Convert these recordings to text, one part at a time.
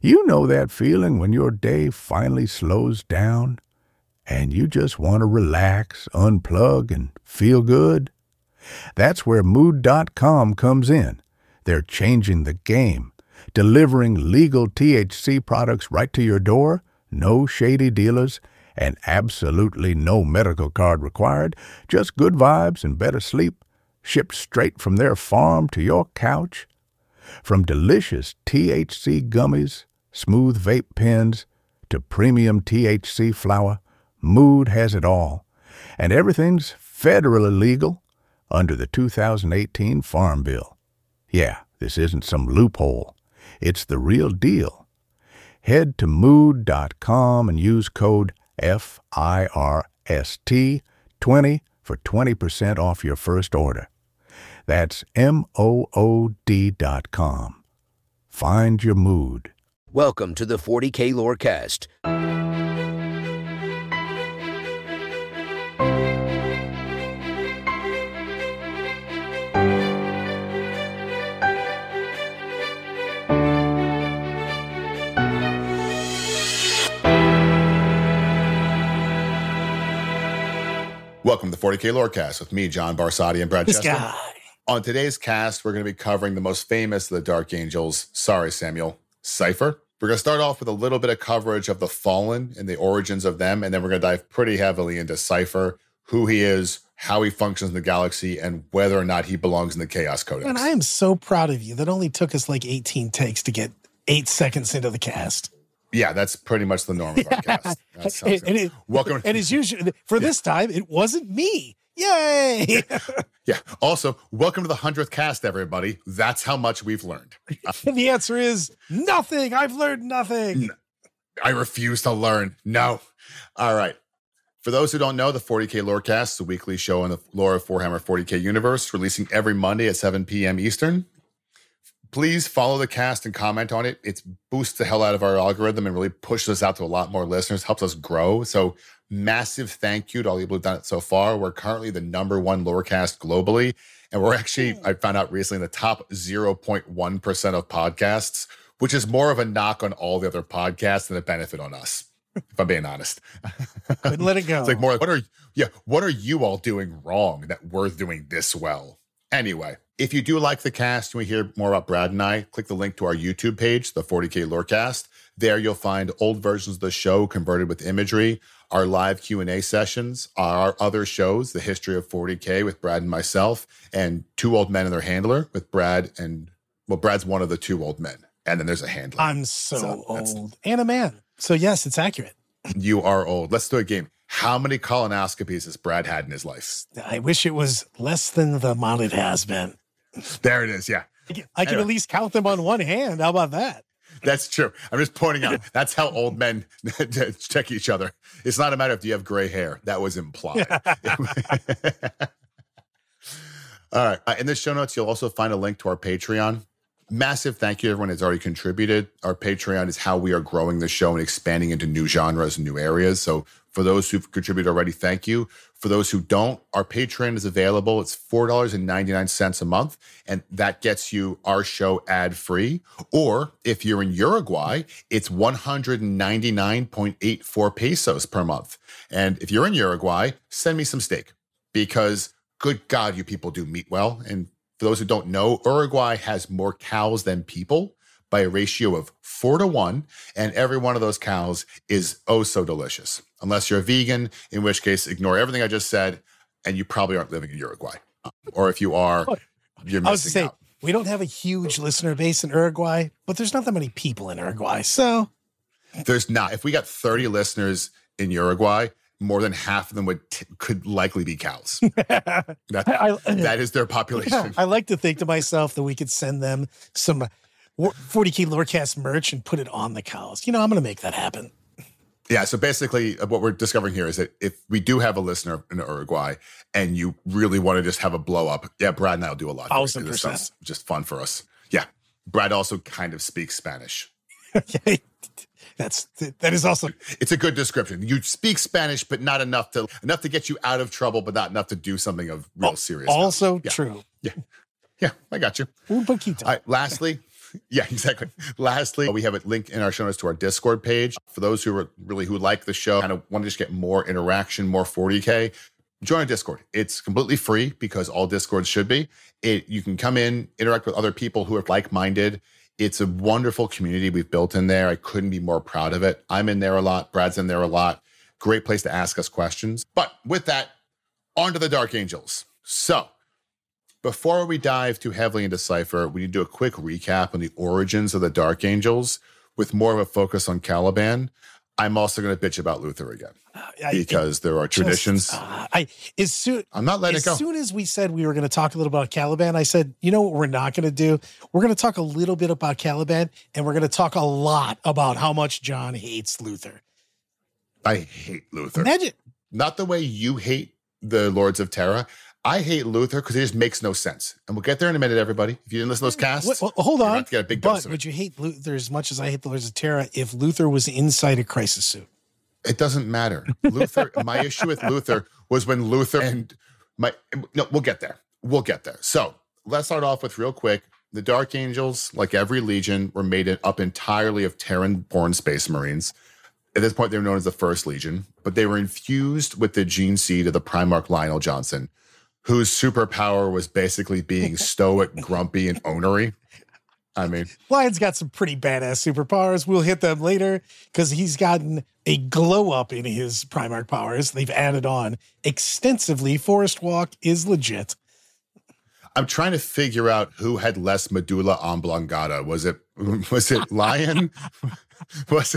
You know that feeling when your day finally slows down and you just want to relax, unplug, and feel good? That's where Mood.com comes in. They're changing the game, delivering legal THC products right to your door, no shady dealers, and absolutely no medical card required, just good vibes and better sleep, shipped straight from their farm to your couch. From delicious THC gummies, smooth vape pens, to premium THC flower, Mood has it all. And everything's federally legal under the 2018 Farm Bill. Yeah, this isn't some loophole. It's the real deal. Head to Mood.com and use code FIRST20 for 20% off your first order. That's MOOD.com. Find your mood. Welcome to the 40K Lorecast. Welcome to the 40K Lorecast with me, John Barsotti, and Brad Chester. Guy. On today's cast, we're going to be covering the most famous of the Dark Angels. Sorry, Samuel. Cypher. We're going to start off with a little bit of coverage of the Fallen and the origins of them, and then we're going to dive pretty heavily into Cypher, who he is, how he functions in the galaxy, and whether or not he belongs in the Chaos Codex. And I am so proud of you. That only took us like 18 takes to get 8 seconds into the cast. Yeah, that's pretty much the norm of our cast. That sounds good. Welcome. And as usual, for this time, it wasn't me. Yay! Yeah. Also, welcome to the 100th cast, everybody. That's how much we've learned. And the answer is nothing. I've learned nothing. I refuse to learn. No. All right. For those who don't know, the 40K Lorecast is a weekly show in the lore of Warhammer 40K universe, releasing every Monday at 7 p.m. Eastern. Please follow the cast and comment on it. It boosts the hell out of our algorithm and really pushes us out to a lot more listeners, helps us grow. So massive thank you to all the people who've done it so far. We're currently the #1 Lorecast globally. And we're actually, I found out recently, in the top 0.1% of podcasts, which is more of a knock on all the other podcasts than a benefit on us, if I'm being honest. Couldn't let it go. It's like more like, what are you all doing wrong that we're doing this well? Anyway, if you do like the cast and we hear more about Brad and I, click the link to our YouTube page, the 40K Lorecast. There you'll find old versions of the show converted with imagery, our live Q&A sessions, our other shows, the history of 40K with Brad and myself, and Two Old Men and Their Handler with Brad and, well, Brad's one of the 2 old men. And then there's a handler. I'm so old. And a man. So yes, it's accurate. You are old. Let's do a game. How many colonoscopies has Brad had in his life? I wish it was less than the amount it has been. There it is. Yeah. I can at least count them on one hand. How about that? That's true. I'm just pointing out that's how old men check each other. It's not a matter of do you have gray hair. That was implied. All right. In the show notes, you'll also find a link to our Patreon. Massive thank you to everyone who's already contributed. Our Patreon is how we are growing the show and expanding into new genres and new areas. So for those who've contributed already, thank you. For those who don't, our Patreon is available. It's $4.99 a month, and that gets you our show ad-free. Or if you're in Uruguay, it's 199.84 pesos per month. And if you're in Uruguay, send me some steak, because good God, you people do meat well. And for those who don't know, Uruguay has more cows than people by a ratio of 4-to-1, and every one of those cows is oh so delicious. Unless you're a vegan, in which case ignore everything I just said, and you probably aren't living in Uruguay. Or if you are, you're missing out. We don't have a huge listener base in Uruguay, but there's not that many people in Uruguay, so. There's not. If we got 30 listeners in Uruguay, more than half of them could likely be cows. That is their population. I like to think to myself that we could send them some 40K Lorecast merch and put it on the cows. I'm going to make that happen. Yeah, so basically what we're discovering here is that if we do have a listener in Uruguay and you really want to just have a blow up, yeah, Brad and I will do a lot. 1,000%. This sounds just fun for us. Yeah. Brad also kind of speaks Spanish. That is also. It's a good description. You speak Spanish, but not enough to get you out of trouble, but not enough to do something of real serious. Also true. Yeah, I got you. Un poquito. All right, lastly, Yeah, exactly. Lastly, we have a link in our show notes to our Discord page. For those who like the show, kind of want to just get more interaction, more 40K, join our Discord. It's completely free because all Discords should be. You can come in, interact with other people who are like-minded. It's a wonderful community we've built in there. I couldn't be more proud of it. I'm in there a lot. Brad's in there a lot. Great place to ask us questions. But with that, on to the Dark Angels. So, before we dive too heavily into Cypher, we need to do a quick recap on the origins of the Dark Angels with more of a focus on Caliban. I'm also going to bitch about Luther again because there are traditions. I'm not letting it go. As soon as we said we were going to talk a little about Caliban, I said, you know what we're not going to do? We're going to talk a little bit about Caliban, and we're going to talk a lot about how much John hates Luther. I hate Luther. Imagine. Not the way you hate the Lords of Terra. I hate Luther because it just makes no sense. And we'll get there in a minute, everybody. If you didn't listen to those casts, hold on. To get a big dose of would you hate Luther as much as I hate the Lords of Terra if Luther was inside a crisis suit? It doesn't matter. Luther, my issue with Luther was when Luther and we'll get there. We'll get there. So let's start off with real quick. The Dark Angels, like every Legion, were made up entirely of Terran-born Space Marines. At this point, they were known as the First Legion, but they were infused with the gene seed of the Primarch Lionel Johnson, whose superpower was basically being stoic, grumpy, and onery. I mean, Lion's got some pretty badass superpowers. We'll hit them later because he's gotten a glow up in his Primarch powers. They've added on extensively. Forest Walk is legit. I'm trying to figure out who had less medulla oblongata. Was it Lion? Was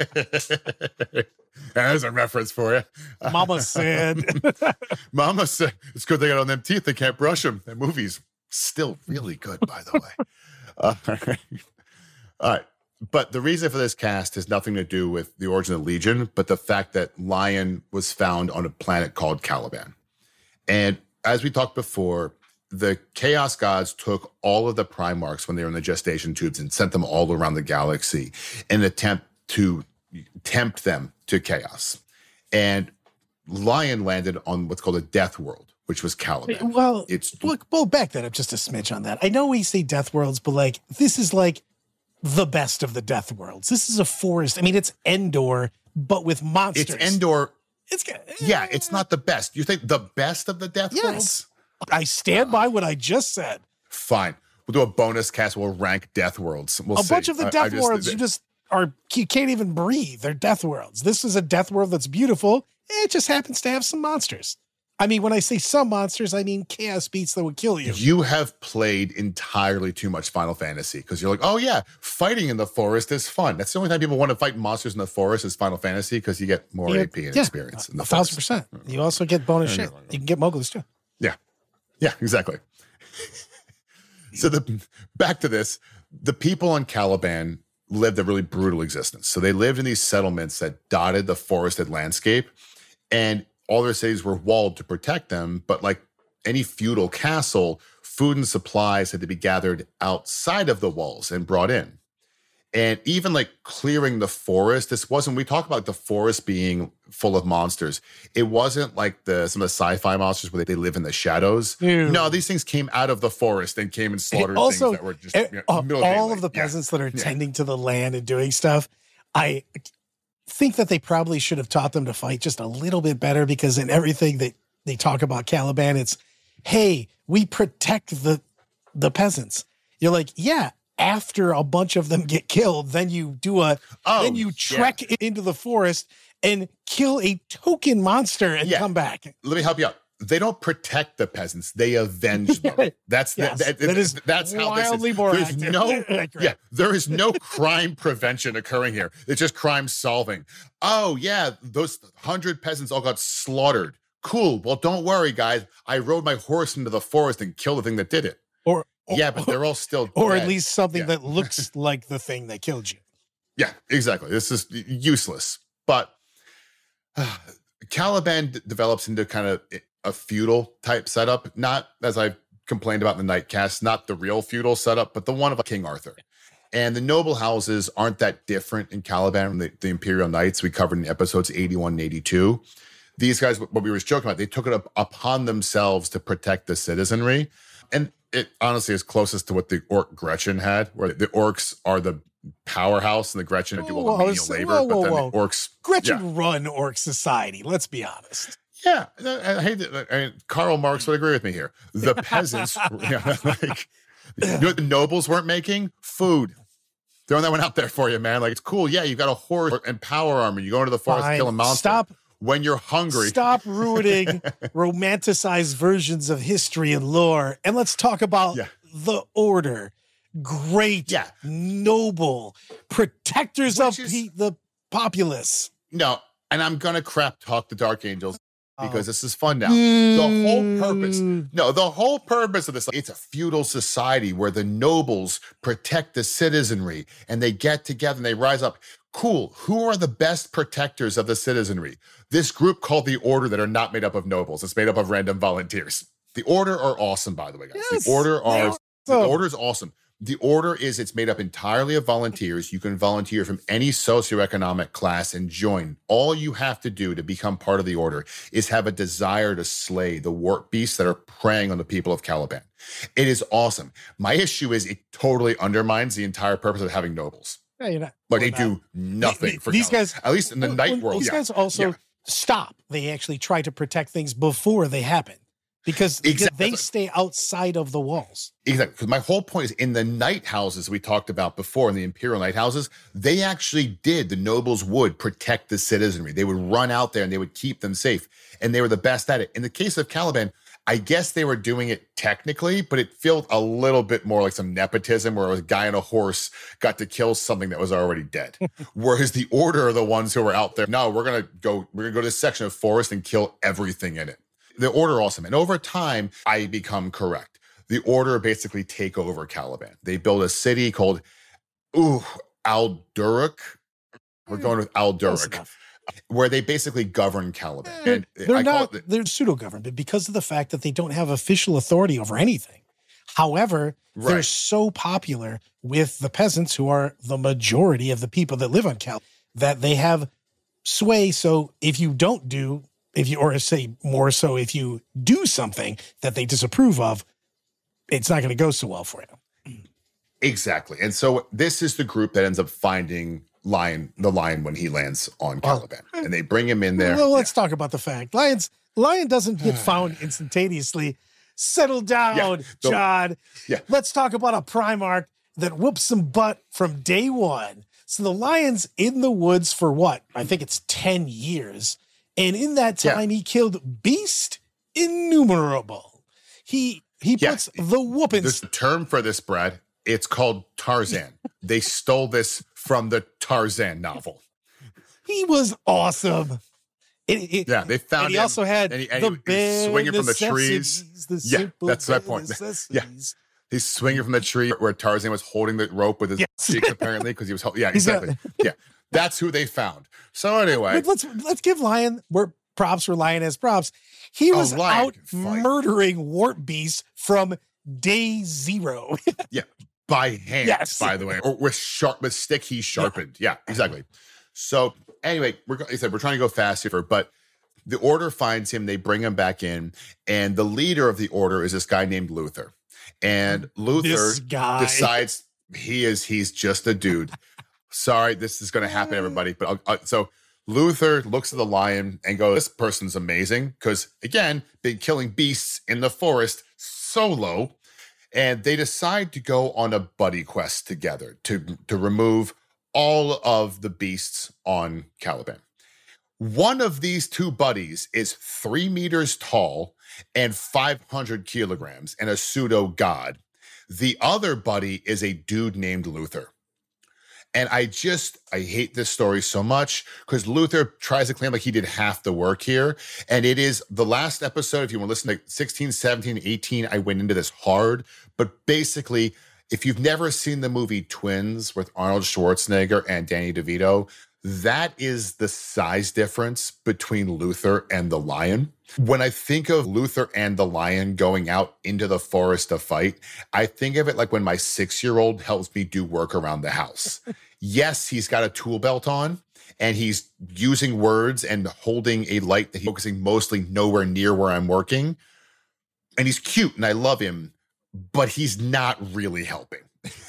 it? There's a reference for you. Mama said. Mama said, it's good they got on them teeth. They can't brush them. That movie's still really good, by the way. All right. But the reason for this cast has nothing to do with the origin of the Legion, but the fact that Lion was found on a planet called Caliban. And as we talked before, the Chaos Gods took all of the Primarchs when they were in the gestation tubes and sent them all around the galaxy in an attempt to tempt them to chaos. And Lion landed on what's called a Death World, which was Caliban. Well, we'll back that up just a smidge on that. I know we say Death Worlds, but this is the best of the Death Worlds. This is a forest. I mean, it's Endor, but with monsters. It's Endor. It's not the best. You think the best of the Death Worlds? I stand by what I just said. Fine. We'll do a bonus cast. We'll rank Death Worlds. We'll see. Bunch of the Death Worlds, you can't even breathe. They're Death Worlds. This is a Death World that's beautiful. It just happens to have some monsters. I mean, when I say some monsters, I mean chaos beasts that would kill you. You have played entirely too much Final Fantasy because you're like, oh yeah, fighting in the forest is fun. That's the only time people want to fight monsters in the forest is Final Fantasy because you get more AP and experience in the forest. 1,000%. You also get bonus shit. You can get Moguls too. Yeah, exactly. So back to this, the people on Caliban lived a really brutal existence. So they lived in these settlements that dotted the forested landscape, and all their cities were walled to protect them. But like any feudal castle, food and supplies had to be gathered outside of the walls and brought in. And even clearing the forest, this wasn't, we talk about the forest being full of monsters. It wasn't like some of the sci-fi monsters where they live in the shadows. No, these things came out of the forest and came and slaughtered things that were just all of the peasants that are tending to the land and doing stuff. I think that they probably should have taught them to fight just a little bit better, because in everything that they talk about Caliban, it's, hey, we protect the peasants. You're like, yeah. After a bunch of them get killed, then you trek into the forest and kill a token monster and come back. Let me help you out. They don't protect the peasants; they avenge them. That's that's how wildly this is. More There's there is no crime prevention occurring here. It's just crime solving. Oh yeah, those 100 peasants all got slaughtered. Cool. Well, don't worry, guys. I rode my horse into the forest and killed the thing that did it. But they're all still or dead. At least something that looks like the thing that killed you. Yeah, exactly. This is useless. But Caliban develops into kind of a feudal type setup, not, as I've complained about in the Nightcast, not the real feudal setup, but the one of King Arthur. And the noble houses aren't that different in Caliban from the Imperial Knights we covered in episodes 81 and 82. These guys, what we were just joking about, they took it upon themselves to protect the citizenry. And it honestly is closest to what the orc Gretchen had, where the orcs are the powerhouse and the Gretchen do all the menial labor. But then the orcs, Gretchen run orc society. Let's be honest. Yeah, I hate that. I mean, Karl Marx would agree with me here. The peasants, like, you know what the nobles weren't making? Food. Throwing that one out there for you, man. Like, it's cool. Yeah, you got a horse and power armor. You go into the forest, kill a monster. Stop. When you're hungry. Stop ruining romanticized versions of history and lore. And let's talk about the Order. Great, noble, protectors of the populace. No, and I'm going to crap talk the Dark Angels because this is fun now. The whole purpose of this, it's a feudal society where the nobles protect the citizenry and they get together and they rise up. Cool. Who are the best protectors of the citizenry? This group called the Order that are not made up of nobles. It's made up of random volunteers. The Order are awesome, by the way, guys. Yes, the Order is awesome. The Order it's made up entirely of volunteers. You can volunteer from any socioeconomic class and join. All you have to do to become part of the Order is have a desire to slay the warp beasts that are preying on the people of Caliban. It is awesome. My issue is it totally undermines the entire purpose of having nobles. Yeah, you're not. But they do nothing for these Caliban. guys. At least in the night world. These guys also stop. They actually try to protect things before they happen. Because they stay outside of the walls. Exactly. Because my whole point is in the night houses we talked about before, in the Imperial night houses, the nobles would protect the citizenry. They would run out there and they would keep them safe. And they were the best at it. In the case of Caliban, I guess they were doing it technically, but it felt a little bit more like some nepotism where a guy on a horse got to kill something that was already dead. Whereas the Order are the ones who were out there. No, we're gonna go to this section of forest and kill everything in it. The Order are awesome. And over time, I become correct. The Order basically take over Caliban. They build a city called Alduruk. We're going with Alduruk, where they basically govern Caliban. They're pseudo-government because of the fact that they don't have official authority over anything. However, they're so popular with the peasants, who are the majority of the people that live on Caliban, that they have sway. So if you don't do... if you do something that they disapprove of, it's not going to go so well for you. Exactly. And so this is the group that ends up finding the lion when he lands on Caliban. And they bring him in there. Well, let's talk about the fact. Lion doesn't get found instantaneously. Settle down, John. Yeah. Let's talk about a Primarch that whoops some butt from day one. So the lion's in the woods for what? I think it's 10 years. And in that time, he killed beast innumerable. He puts the whoopings. There's a term for this, Brad. It's called Tarzan. They stole this from the Tarzan novel. He was awesome. They found him. He also had the bare swinging from the trees. That's my point. He's swinging from the tree where Tarzan was holding the rope with his cheeks, apparently, because he was. Yeah, exactly. That's who they found. So anyway, but let's give Lion props where Lion has props. He was out murdering warp beasts from day zero. By hand, by the way, or with stick he sharpened. Yeah, exactly. So anyway, we're trying to go fast here, but the Order finds him. They bring him back in, and the leader of the Order is this guy named Luther. And Luther decides he's just a dude. Sorry, this is going to happen, everybody. But so Luther looks at the lion and goes, "This person's amazing," because again, been killing beasts in the forest solo. And they decide to go on a buddy quest together to remove all of the beasts on Caliban. One of these two buddies is 3 meters tall and 500 kilograms and a pseudo god. The other buddy is a dude named Luther. And I hate this story so much because Luther tries to claim like he did half the work here. And it is the last episode. If you want to listen to 16, 17, 18, I went into this hard. But basically, if you've never seen the movie Twins with Arnold Schwarzenegger and Danny DeVito, that is the size difference between Luther and the lion. When I think of Luther and the lion going out into the forest to fight, I think of it like when my 6-year-old helps me do work around the house. Yes, he's got a tool belt on and he's using words and holding a light that he's focusing mostly nowhere near where I'm working. And he's cute and I love him. but he's not really helping.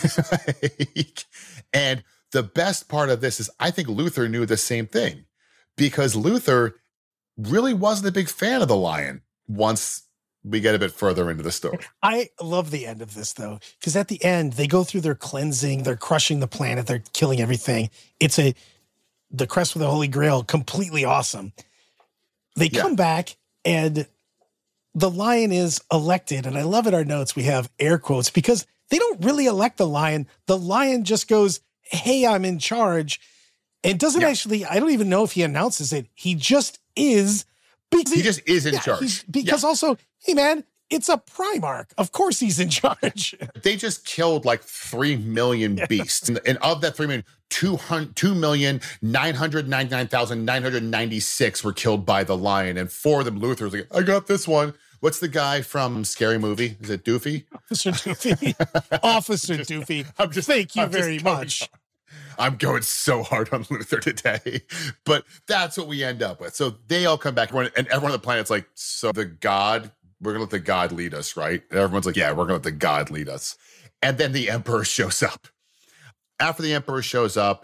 And the best part of this is I think Luthor knew the same thing, because Luthor really wasn't a big fan of the Lion once we get a bit further into the story. I love the end of this, though, because at the end, they go through their cleansing, they're crushing the planet, they're killing everything. It's the crest with the Holy Grail, completely awesome. They come back, and the Lion is elected, and I love in our notes we have air quotes, because they don't really elect the Lion. The Lion just goes, hey, I'm in charge. And doesn't actually, I don't even know if he announces it. He just is. He just is in charge. Because also, hey, man, it's a Primarch. Of course he's in charge. They just killed like 3 million beasts. And of that 3 million, 2,999,996 were killed by the Lion. And 4 of them, Luthor was like, I got this one. What's the guy from Scary Movie? Is it Doofy? Officer Doofy. Officer Doofy. Thank you very much. I'm going so hard on Luthor today, but that's what we end up with. So they all come back, and everyone on the planet's like, so we're going to let the God lead us, right? And everyone's like, yeah, we're going to let the God lead us. And then the Emperor shows up. After the Emperor shows up,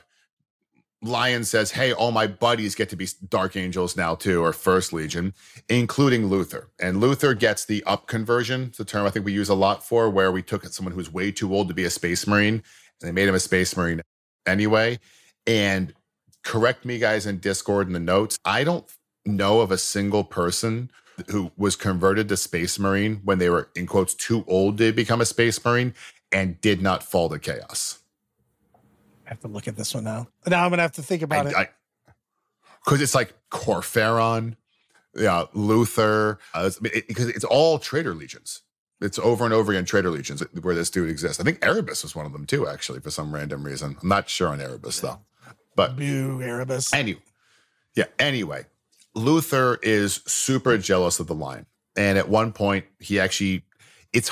Lion says, hey, all my buddies get to be Dark Angels now too, or First Legion, including Luthor. And Luthor gets the up conversion. It's a term I think we use a lot for, where we took someone who's way too old to be a Space Marine, and they made him a Space Marine anyway. And correct me, guys, in Discord in the notes, I don't know of a single person who was converted to Space Marine when they were, in quotes, too old to become a Space Marine and did not fall to chaos. I have to look at this one now. Now I'm going to have to think about it. Because it's like Corferon, Luthor, because it's all Traitor Legions. It's over and over again Traitor Legions where this dude exists. I think Erebus was one of them too, actually, for some random reason. I'm not sure on Erebus, though. But boo, Erebus. Anyway, Luthor is super jealous of the Lion. And at one point, he actually, it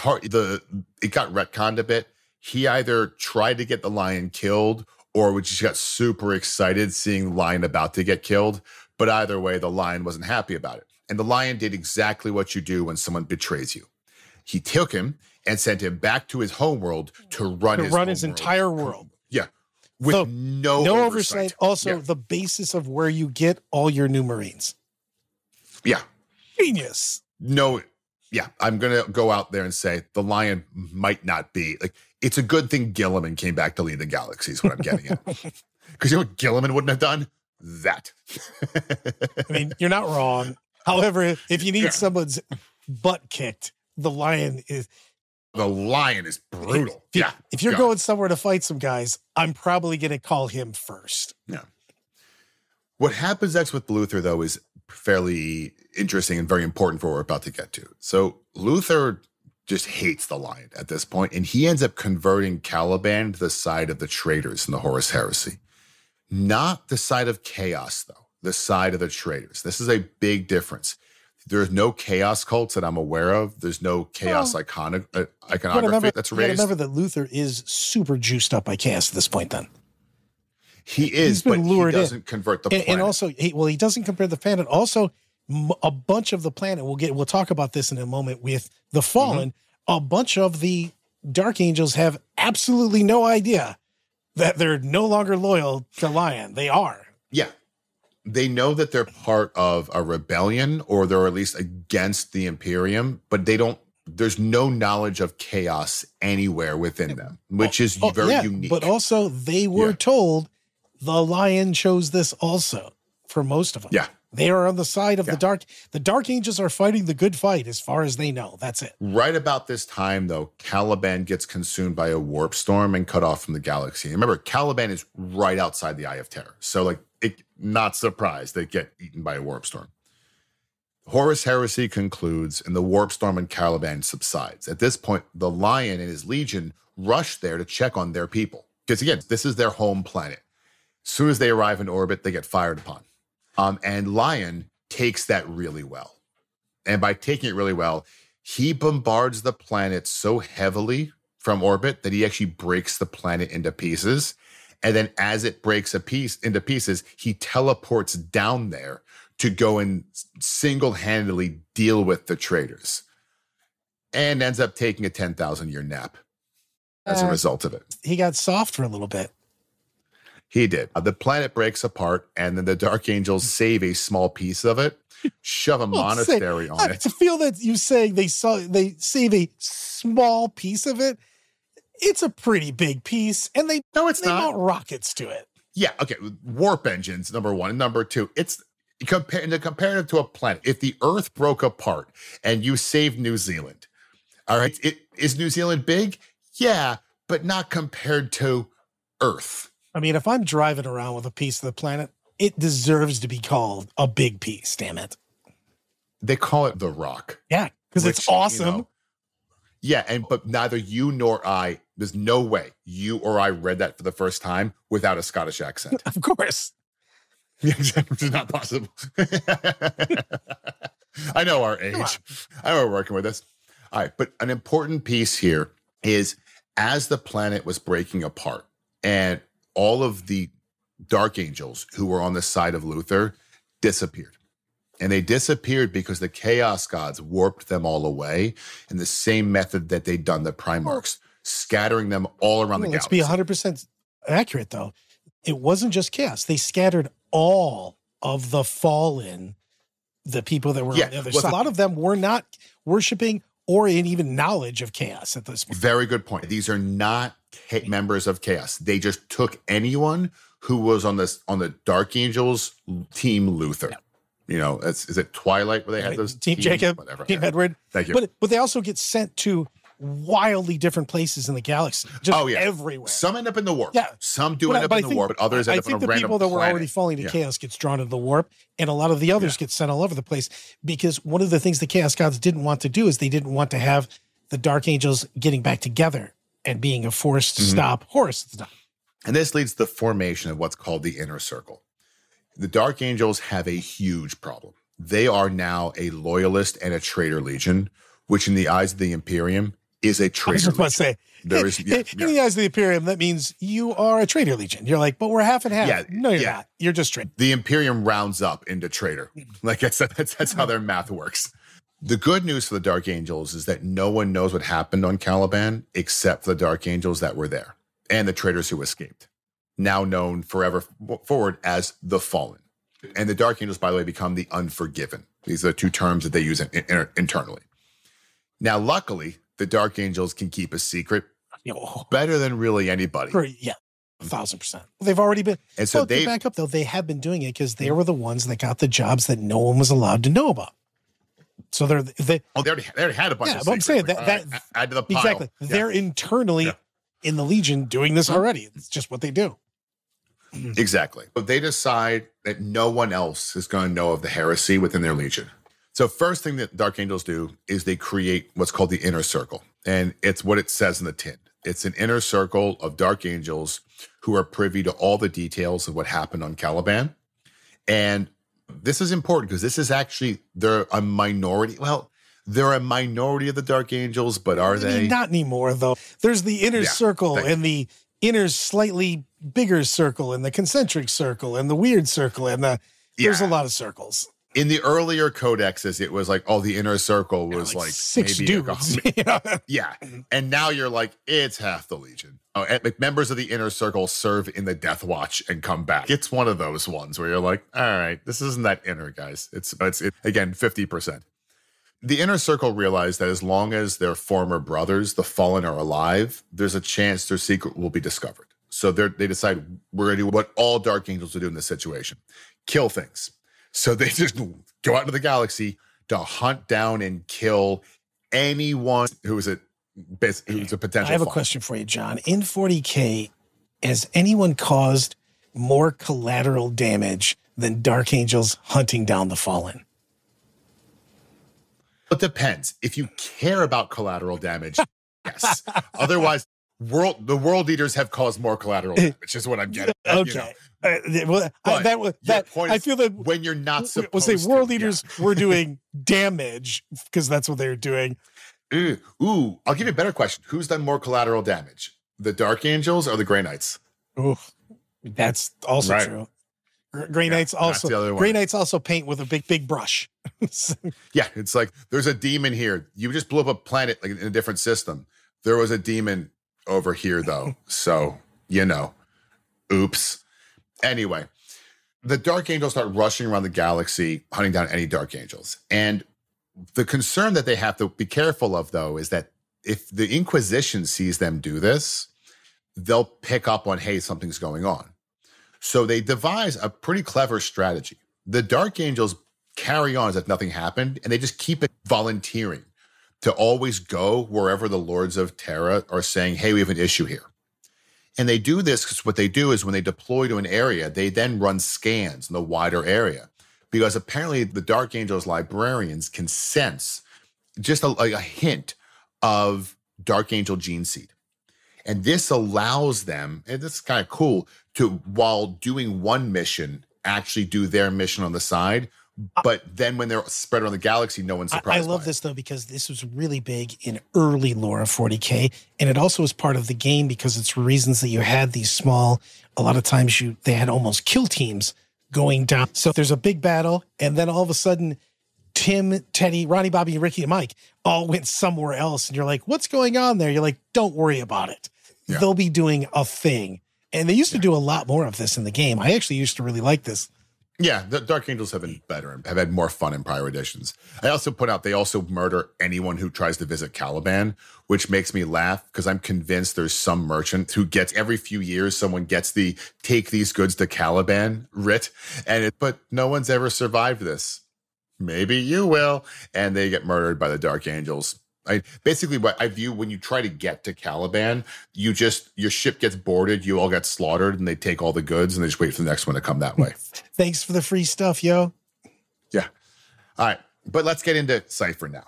got retconned a bit. He either tried to get the Lion killed or just got super excited seeing the Lion about to get killed. But either way, the Lion wasn't happy about it. And the Lion did exactly what you do when someone betrays you. He took him and sent him back to his homeworld to run his entire world. Yeah. With no oversight. Also, the basis of where you get all your new Marines. Yeah. Genius. No. Yeah. I'm going to go out there and say the Lion might not be like, it's a good thing Gilliman came back to lead the galaxy is what I'm getting at. Because you know what Gilliman wouldn't have done? That. I mean, you're not wrong. However, if you need someone's butt kicked, the Lion is brutal. If you're going somewhere to fight some guys, I'm probably going to call him first. Yeah. What happens next with Luthor, though, is fairly interesting and very important for what we're about to get to. So Luthor just hates the Lion at this point, and he ends up converting Caliban to the side of the traitors in the Horus Heresy. Not the side of chaos, though. The side of the traitors. This is a big difference. There's no chaos cults that I'm aware of. There's no chaos iconography that's raised. Remember that Luthor is super juiced up by chaos at this point then. He is, but he doesn't convert the planet. And also, he doesn't convert the planet. Also, a bunch of the planet, we'll talk about this in a moment with the Fallen, a bunch of the Dark Angels have absolutely no idea that they're no longer loyal to Lion. They are. Yeah. They know that they're part of a rebellion, or they're at least against the Imperium, but there's no knowledge of chaos anywhere within them, which is very unique. But also they were told the Lion chose this also for most of them. Yeah. They are on the side of the Dark. The Dark Angels are fighting the good fight as far as they know. That's it. Right about this time, though, Caliban gets consumed by a warp storm and cut off from the galaxy. Remember, Caliban is right outside the Eye of Terror. So, not surprised they get eaten by a warp storm. Horus Heresy concludes, and the warp storm in Caliban subsides. At this point, the Lion and his legion rush there to check on their people. Because, again, this is their home planet. As soon as they arrive in orbit, they get fired upon. And Lion takes that really well. And by taking it really well, he bombards the planet so heavily from orbit that he actually breaks the planet into pieces. And then as it breaks into pieces, he teleports down there to go and single-handedly deal with the traitors. and ends up taking a 10,000-year nap as a result of it. He got soft for a little bit. He did. The planet breaks apart, and then the Dark Angels save a small piece of it, shove a monastery on it. To feel that you saying they save a small piece of it, it's a pretty big piece, and they mount rockets to it. Yeah, okay. Warp engines, number one. And number two, it's comparative to a planet. If the Earth broke apart and you saved New Zealand, all right, is New Zealand big? Yeah, but not compared to Earth. I mean, if I'm driving around with a piece of the planet, it deserves to be called a big piece, damn it. They call it the Rock. Yeah, because it's awesome. But neither you nor I, there's no way you or I read that for the first time without a Scottish accent. Of course. Yeah, exactly. Which is not possible. I know our age. I know we're working with this. All right, but an important piece here is as the planet was breaking apart and all of the Dark Angels who were on the side of Luthor disappeared. And they disappeared because the Chaos Gods warped them all away in the same method that they'd done the Primarchs, scattering them all around the galaxy. Let's be 100% accurate, though. It wasn't just Chaos. They scattered all of the fallen, the people that were on the other side. A lot of them were not worshiping or in even knowledge of Chaos at this point. Very good point. These are not members of Chaos. They just took anyone who was on the Dark Angels team Luthor. Yeah. You know, is it Twilight where they had those Team Jacob, whatever. Team Edward. Thank you. But they also get sent to wildly different places in the galaxy. Just everywhere. Some end up in the warp. Yeah. Some do end up in the warp, but others end up in a random planet. I think the people that were already falling to Chaos gets drawn into the warp, and a lot of the others get sent all over the place, because one of the things the Chaos Gods didn't want to do is they didn't want to have the Dark Angels getting back together and being a force to stop Horus. And this leads to the formation of what's called the Inner Circle. The Dark Angels have a huge problem. They are now a loyalist and a traitor legion, which in the eyes of the Imperium is a traitor legion. I was about to say, in the eyes of the Imperium, that means you are a traitor legion. You're like, but we're half and half. Yeah, no, you're not. You're just traitor. The Imperium rounds up into traitor. Like I said, that's how their math works. The good news for the Dark Angels is that no one knows what happened on Caliban except for the Dark Angels that were there and the traitors who escaped, now known forever forward as the Fallen. And the Dark Angels, by the way, become the Unforgiven. These are the two terms that they use internally. Now, luckily, the Dark Angels can keep a secret better than really anybody. 1,000%. They've already been. And so to back up, though, they have been doing it because they were the ones that got the jobs that no one was allowed to know about. So they already had a bunch of secrets. But I'm saying that add to the pile. Exactly. Yeah. They're internally in the Legion doing this already. It's just what they do. Exactly. But they decide that no one else is going to know of the heresy within their Legion. So first thing that Dark Angels do is they create what's called the Inner Circle. And it's what it says in the tin. It's an inner circle of Dark Angels who are privy to all the details of what happened on Caliban. And this is important because this is actually, they're a minority. Well, they're a minority of the Dark Angels, but are they? Not anymore, though. There's the inner circle and the inner slightly bigger circle and the concentric circle and the weird circle and there's a lot of circles. In the earlier codexes, it was like, the inner circle was like 6 dudes. Yeah. And now you're like, it's half the Legion. Oh, and members of the inner circle serve in the Death Watch and come back. It's one of those ones where you're like, all right, this isn't that inner, guys. It's again, 50%. The inner circle realized that as long as their former brothers, the Fallen, are alive, there's a chance their secret will be discovered. So they decide we're going to do what all Dark Angels would do in this situation. Kill things. So they just go out into the galaxy to hunt down and kill anyone who is a potential. I have a question for you, John. In 40K, has anyone caused more collateral damage than Dark Angels hunting down the Fallen? It depends. If you care about collateral damage, yes. Otherwise, the world leaders have caused more collateral damage, is what I'm getting at. Okay. I feel that when you're not supposed we'll say world leaders were doing damage because that's what they were doing. Ooh, I'll give you a better question. Who's done more collateral damage? The Dark Angels or the Grey Knights? Ooh, that's also true. Grey Knights also paint with a big brush. Yeah, it's like there's a demon here. You just blew up a planet like in a different system. There was a demon over here though. So, oops. Anyway, the Dark Angels start rushing around the galaxy, hunting down any Dark Angels. And the concern that they have to be careful of, though, is that if the Inquisition sees them do this, they'll pick up on, hey, something's going on. So they devise a pretty clever strategy. The Dark Angels carry on as if nothing happened, and they just keep it volunteering to always go wherever the Lords of Terra are saying, hey, we have an issue here. And they do this because what they do is when they deploy to an area, they then run scans in the wider area. Because apparently the Dark Angels librarians can sense just a hint of Dark Angel gene seed. And this allows them, and this is kind of cool, to, while doing one mission, actually do their mission on the side. But then when they're spread around the galaxy, no one's surprised. I love this, though, because this was really big in early lore of 40K. And it also was part of the game because it's reasons that you had these small, a lot of times they had almost kill teams going down. So there's a big battle. And then all of a sudden, Tim, Teddy, Ronnie, Bobby, Ricky, and Mike all went somewhere else. And you're like, what's going on there? You're like, don't worry about it. Yeah. They'll be doing a thing. And they used to do a lot more of this in the game. I actually used to really like this. Yeah, the Dark Angels have been better and have had more fun in prior editions. I also point out they also murder anyone who tries to visit Caliban, which makes me laugh because I'm convinced there's some merchant who gets every few years someone gets the take these goods to Caliban writ, but no one's ever survived this. Maybe you will. And they get murdered by the Dark Angels. Basically, what I view when you try to get to Caliban, your ship gets boarded, you all get slaughtered, and they take all the goods, and they just wait for the next one to come that way. Thanks for the free stuff, yo. Yeah. All right. But let's get into Cypher now.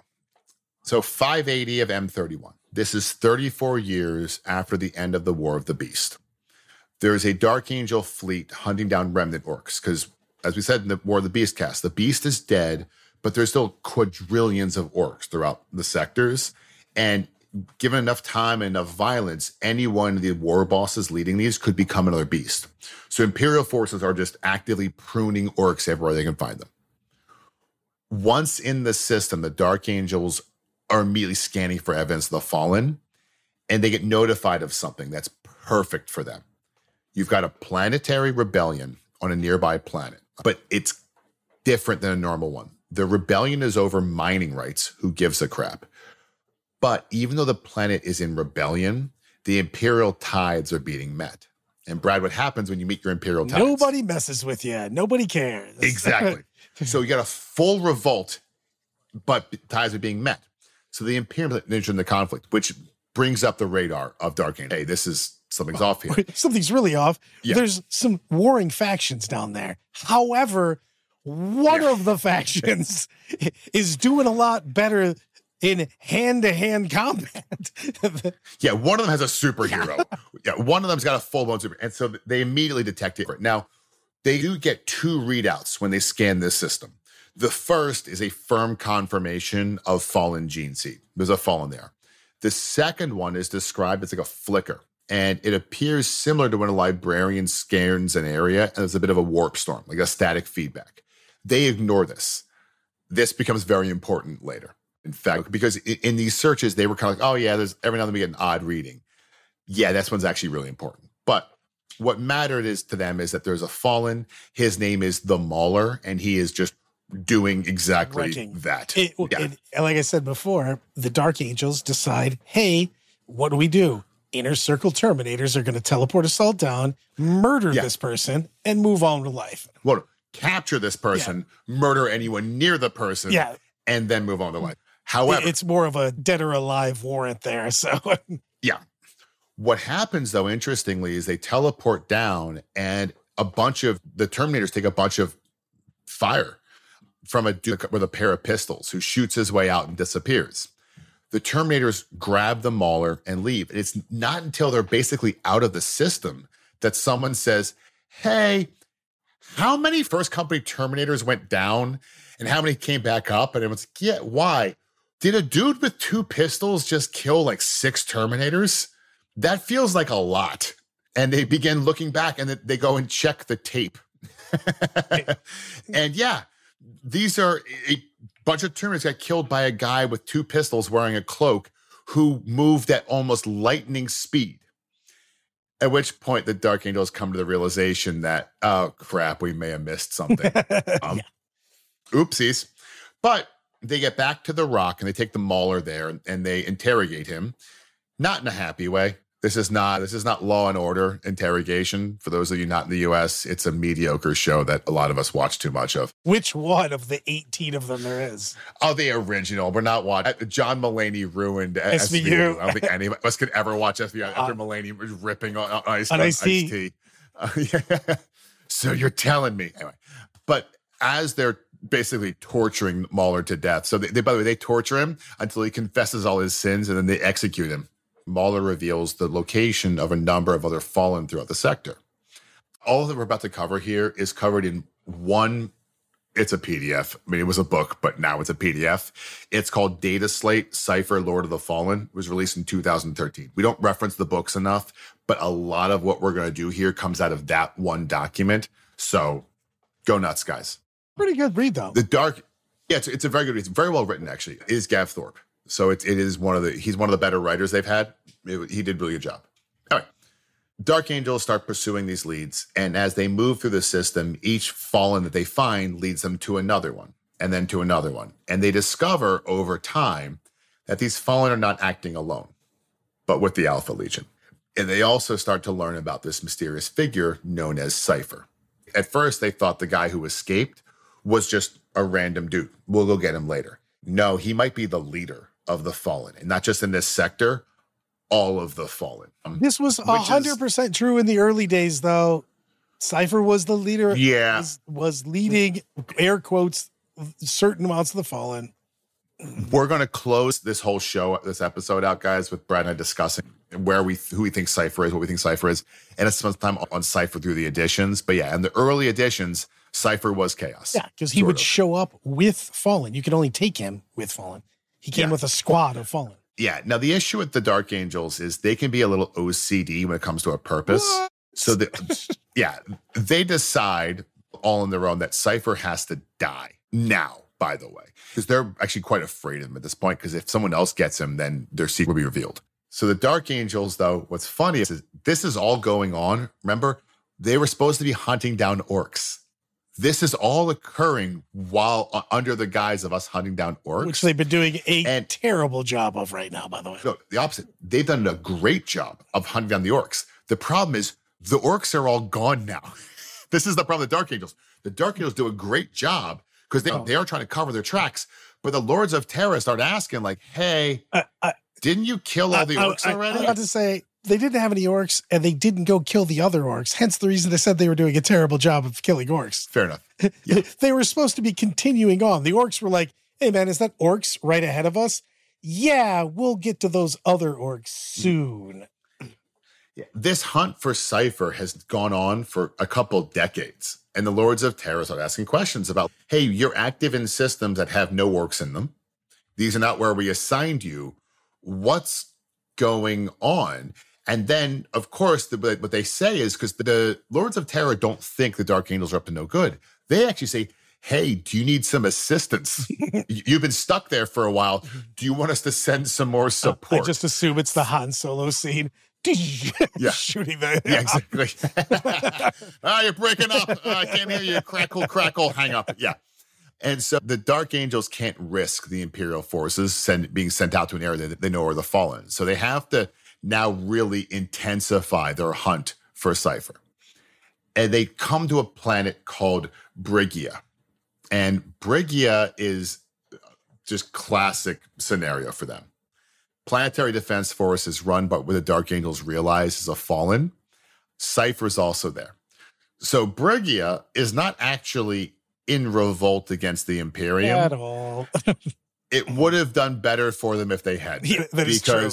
So 580 of M31. This is 34 years after the end of the War of the Beast. There is a Dark Angel fleet hunting down remnant orcs, because, as we said in the War of the Beast cast, the Beast is dead, but there's still quadrillions of orcs throughout the sectors. And given enough time and enough violence, any one of the war bosses leading these could become another beast. So Imperial forces are just actively pruning orcs everywhere they can find them. Once in the system, the Dark Angels are immediately scanning for evidence of the Fallen, and they get notified of something that's perfect for them. You've got a planetary rebellion on a nearby planet, but it's different than a normal one. The rebellion is over mining rights. Who gives a crap? But even though the planet is in rebellion, the Imperial tides are being met. And Brad, what happens when you meet your Imperial tides? Nobody messes with you. Nobody cares. Exactly. So you got a full revolt, but tides are being met. So the Imperial enter in the conflict, which brings up the radar of Dark Angel. Hey, something's off here. Something's really off. Yeah. There's some warring factions down there. However, one of the factions is doing a lot better in hand-to-hand combat. Yeah, one of them has a superhero. Yeah, one of them's got a full-blown super. And so they immediately detect it. Now, they do get two readouts when they scan this system. The first is a firm confirmation of Fallen gene seed. There's a Fallen there. The second one is described as like a flicker. And it appears similar to when a librarian scans an area and there's a bit of a warp storm, like a static feedback. They ignore this. This becomes very important later. In fact, because in these searches, they were kind of like, oh yeah, there's every now and then we get an odd reading. Yeah, that's one's actually really important. But what mattered is to them is that there's a Fallen. His name is the Mauler, and he is just doing exactly that. And like I said before, the Dark Angels decide, hey, what do we do? Inner Circle Terminators are going to teleport us all down, murder this person, and move on with life. Well, capture this person, murder anyone near the person, and then move on to life. However, it's more of a dead or alive warrant there. So, yeah. What happens, though, interestingly, is they teleport down, and a bunch of the Terminators take a bunch of fire from a dude with a pair of pistols who shoots his way out and disappears. The Terminators grab the Mauler and leave. And it's not until they're basically out of the system that someone says, hey, how many First Company Terminators went down and how many came back up? And everyone's like, yeah, why? Did a dude with 2 pistols just kill like 6 Terminators? That feels like a lot. And they begin looking back and they go and check the tape. And yeah, these are a bunch of Terminators got killed by a guy with 2 pistols wearing a cloak who moved at almost lightning speed. At which point the Dark Angels come to the realization that, oh crap, we may have missed something. Oopsies. But they get back to the Rock and they take the Mauler there and they interrogate him. Not in a happy way. This is not Law and Order interrogation. For those of you not in the US, it's a mediocre show that a lot of us watch too much of. Which one of the 18 of them there is? Oh, the original. We're not watching. John Mulaney ruined SVU. I don't think any of us could ever watch SVU after Mulaney was ripping on Ice-T. Yeah. So you're telling me. Anyway, but as they're basically torturing Mauler to death. So by the way, they torture him until he confesses all his sins and then they execute him. Mauler reveals the location of a number of other Fallen throughout the sector. All that we're about to cover here is covered in one, it's a PDF. I mean, it was a book, but now it's a PDF. It's called Data Slate, Cypher, Lord of the Fallen. It was released in 2013. We don't reference the books enough, but a lot of what we're going to do here comes out of that one document. So go nuts, guys. Pretty good read, though. It's a very good read. It's very well written, actually. It is Gav Thorpe. So he's one of the better writers they've had. He did a really good job. All right. Dark Angels start pursuing these leads. And as they move through the system, each Fallen that they find leads them to another one and then to another one. And they discover over time that these Fallen are not acting alone, but with the Alpha Legion. And they also start to learn about this mysterious figure known as Cypher. At first, they thought the guy who escaped was just a random dude. We'll go get him later. No, he might be the leader of the Fallen, and not just in this sector, all of the Fallen. This was 100% true in the early days, though. Cypher was the leader. Yeah. Was leading, air quotes, certain amounts of the Fallen. We're going to close this whole show, this episode out, guys, with Brad and I discussing who we think Cypher is, what we think Cypher is, and it's some time on Cypher through the editions. But yeah, in the early editions, Cypher was chaos. Yeah, because he would show up with Fallen. You could only take him with Fallen. He came with a squad of Fallen. Yeah. Now, the issue with the Dark Angels is they can be a little OCD when it comes to a purpose. What? So, they decide all on their own that Cypher has to die now, by the way, because they're actually quite afraid of him at this point, because if someone else gets him, then their secret will be revealed. So the Dark Angels, though, what's funny is this is all going on. Remember, they were supposed to be hunting down orcs. This is all occurring while under the guise of us hunting down orcs. Which they've been doing a terrible job of right now, by the way. No, the opposite. They've done a great job of hunting down the orcs. The problem is the orcs are all gone now. This is the problem with the Dark Angels. The Dark Angels do a great job because they are trying to cover their tracks. But the Lords of Terra start asking like, hey, didn't you kill all the orcs already? I was about to say, they didn't have any orcs, and they didn't go kill the other orcs. Hence the reason they said they were doing a terrible job of killing orcs. Fair enough. Yeah. They were supposed to be continuing on. The orcs were like, hey, man, is that orcs right ahead of us? Yeah, we'll get to those other orcs soon. Yeah. This hunt for Cypher has gone on for a couple decades. And the Lords of Terra start asking questions about, hey, you're active in systems that have no orcs in them. These are not where we assigned you. What's going on? And then, of course, what they say is, because the Lords of Terra don't think the Dark Angels are up to no good. They actually say, hey, do you need some assistance? You've been stuck there for a while. Do you want us to send some more support? I just assume it's the Han Solo scene. Shooting the... Yeah, exactly. You're breaking up. I can't hear you. Crackle, crackle, hang up. Yeah. And so the Dark Angels can't risk the Imperial forces being sent out to an area that they know are the Fallen. So they have to now really intensify their hunt for Cypher. And they come to a planet called Brigia. And Brigia is just classic scenario for them. Planetary Defense Force is run by what the Dark Angels realize is a Fallen. Cypher's also there. So Brigia is not actually in revolt against the Imperium at all. It would have done better for them if they had. Yeah, that is true.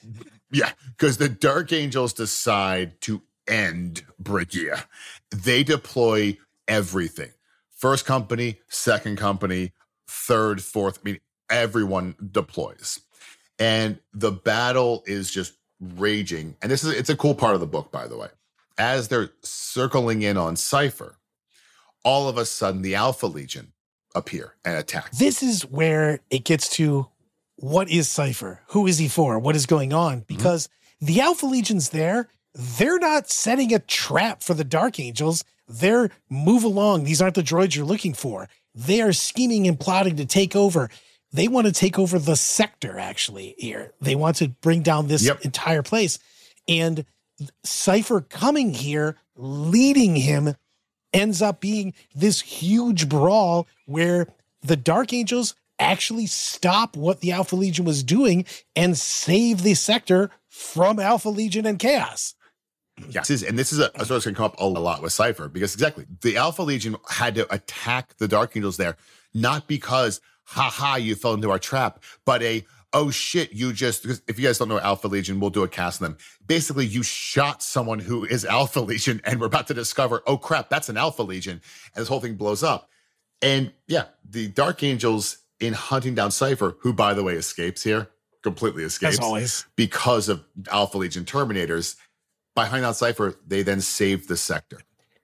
Because the Dark Angels decide to end Brigia. They deploy everything. First company, second company, third, fourth. I mean, everyone deploys. And the battle is just raging. And it's a cool part of the book, by the way. As they're circling in on Cypher, all of a sudden the Alpha Legion appear and attack. This is where it gets to what is Cypher? Who is he for? What is going on? Because the Alpha Legion's there. They're not setting a trap for the Dark Angels. They're move along. These aren't the droids you're looking for. They are scheming and plotting to take over. They want to take over the sector, actually, here. They want to bring down this entire place. And Cypher coming here, leading him, ends up being this huge brawl where the Dark Angels actually stop what the Alpha Legion was doing and save the sector from Alpha Legion and Chaos. Yes, and this is a story that's going to come up a lot with Cypher, because exactly, the Alpha Legion had to attack the Dark Angels there, not because, you fell into our trap, but oh shit, because if you guys don't know Alpha Legion, we'll do a cast on them. Basically, you shot someone who is Alpha Legion, and we're about to discover, oh crap, that's an Alpha Legion, and this whole thing blows up. And yeah, the Dark Angels, in hunting down Cypher, who, by the way, escapes here, completely escapes. As always. Because of Alpha Legion Terminators. By hunting down Cypher, they then save the sector.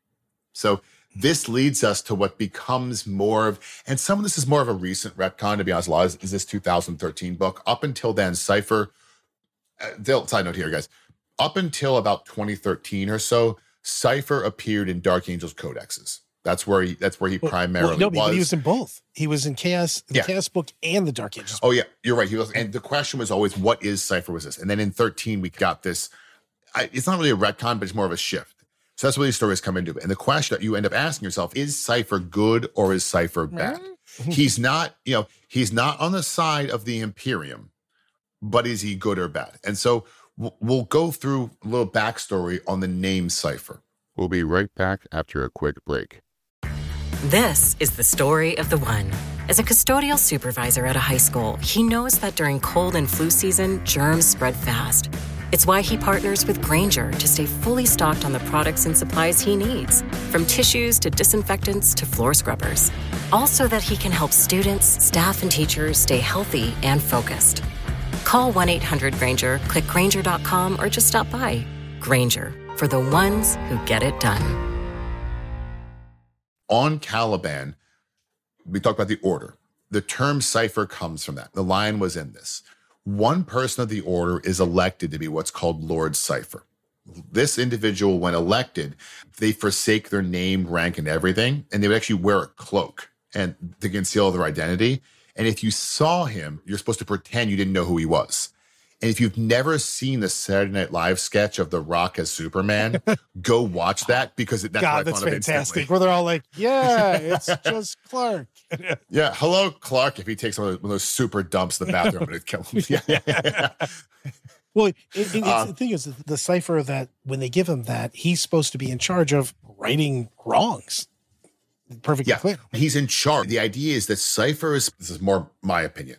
So this leads us to what becomes more of, and some of this is more of a recent retcon, to be honest, a lot is this 2013 book. Up until then, Cypher, side note here, guys, up until about 2013 or so, Cypher appeared in Dark Angels codexes. That's where he primarily was. But he was in both. He was in Chaos, the Chaos book and the Dark Angels book. Oh yeah, you're right. He was, and the question was always, what is Cypher Resist? And then in 13, we got this, it's not really a retcon, but it's more of a shift. So that's where these stories come into it. And the question that you end up asking yourself, is Cypher good or is Cypher bad? He's not on the side of the Imperium, but is he good or bad? And so we'll go through a little backstory on the name Cypher. We'll be right back after a quick break. This is the story of the one. As a custodial supervisor at a high school, he knows that during cold and flu season, germs spread fast. It's why he partners with Grainger to stay fully stocked on the products and supplies he needs, from tissues to disinfectants to floor scrubbers. All so that he can help students, staff, and teachers stay healthy and focused. Call 1-800-GRAINGER, click Grainger.com, or just stop by. Grainger, for the ones who get it done. On Caliban, we talked about the Order. The term Cypher comes from that. The line was in this. One person of the Order is elected to be what's called Lord Cypher. This individual, when elected, they forsake their name, rank, and everything, and they would actually wear a cloak and to conceal their identity. And if you saw him, you're supposed to pretend you didn't know who he was. And if you've never seen the Saturday Night Live sketch of The Rock as Superman, go watch that, because that's God, that's fantastic. Where they're all like, yeah, it's just Clark. Yeah, hello, Clark. If he takes one of those super dumps in the bathroom, and kill him. Yeah. Well, the thing is, the Cypher, that when they give him that, he's supposed to be in charge of righting wrongs. Perfectly clear. He's in charge. The idea is that Cypher this is more my opinion,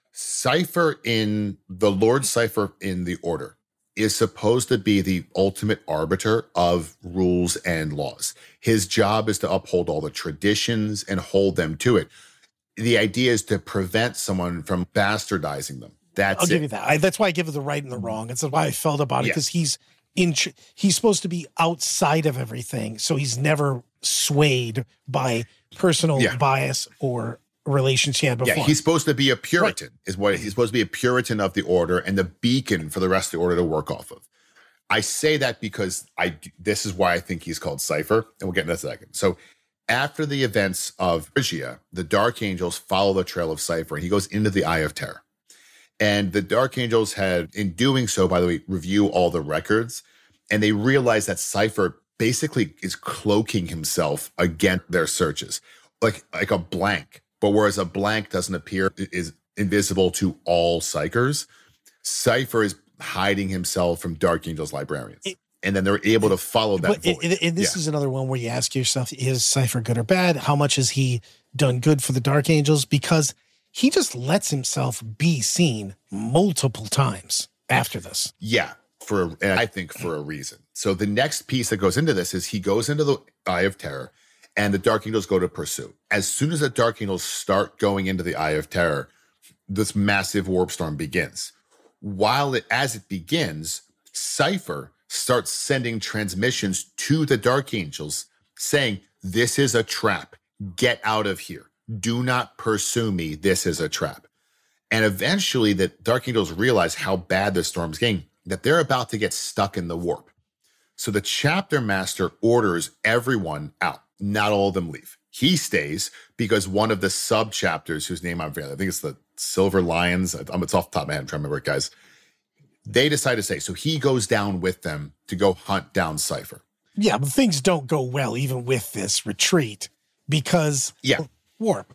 Cypher in the Lord Cypher in the Order is supposed to be the ultimate arbiter of rules and laws. His job is to uphold all the traditions and hold them to it. The idea is to prevent someone from bastardizing them. I'll give you that. That's why I give it the right and the wrong. That's why I felt about it, because he's supposed to be outside of everything, so he's never swayed by personal bias or relations he had before. Yeah, he's supposed to be a Puritan, is what he's supposed to be, a Puritan of the Order and the beacon for the rest of the Order to work off of. I say that because this is why I think he's called Cypher, and we'll get into that in a second. So after the events of Phrygia, the Dark Angels follow the trail of Cypher, and he goes into the Eye of Terror. And the Dark Angels had, in doing so, by the way, review all the records, and they realize that Cypher basically is cloaking himself against their searches, like a blank. But whereas a blank doesn't appear, is invisible to all psychers, Cypher is hiding himself from Dark Angels librarians. And then they're able to follow that voice. And this is another one where you ask yourself, is Cypher good or bad? How much has he done good for the Dark Angels? Because he just lets himself be seen multiple times after this. Yeah, and I think for a reason. So the next piece that goes into this is he goes into the Eye of Terror, and the Dark Angels go to pursue. As soon as the Dark Angels start going into the Eye of Terror, this massive warp storm begins. As it begins, Cypher starts sending transmissions to the Dark Angels saying, this is a trap. Get out of here. Do not pursue me. This is a trap. And eventually the Dark Angels realize how bad the storm's getting, that they're about to get stuck in the warp. So the chapter master orders everyone out. Not all of them leave. He stays because one of the sub chapters, whose name I'm forgetting, I think it's the Silver Lions. It's off the top of my head. I'm trying to remember it, guys. They decide to stay. So he goes down with them to go hunt down Cypher. Yeah, but things don't go well even with this retreat because warp.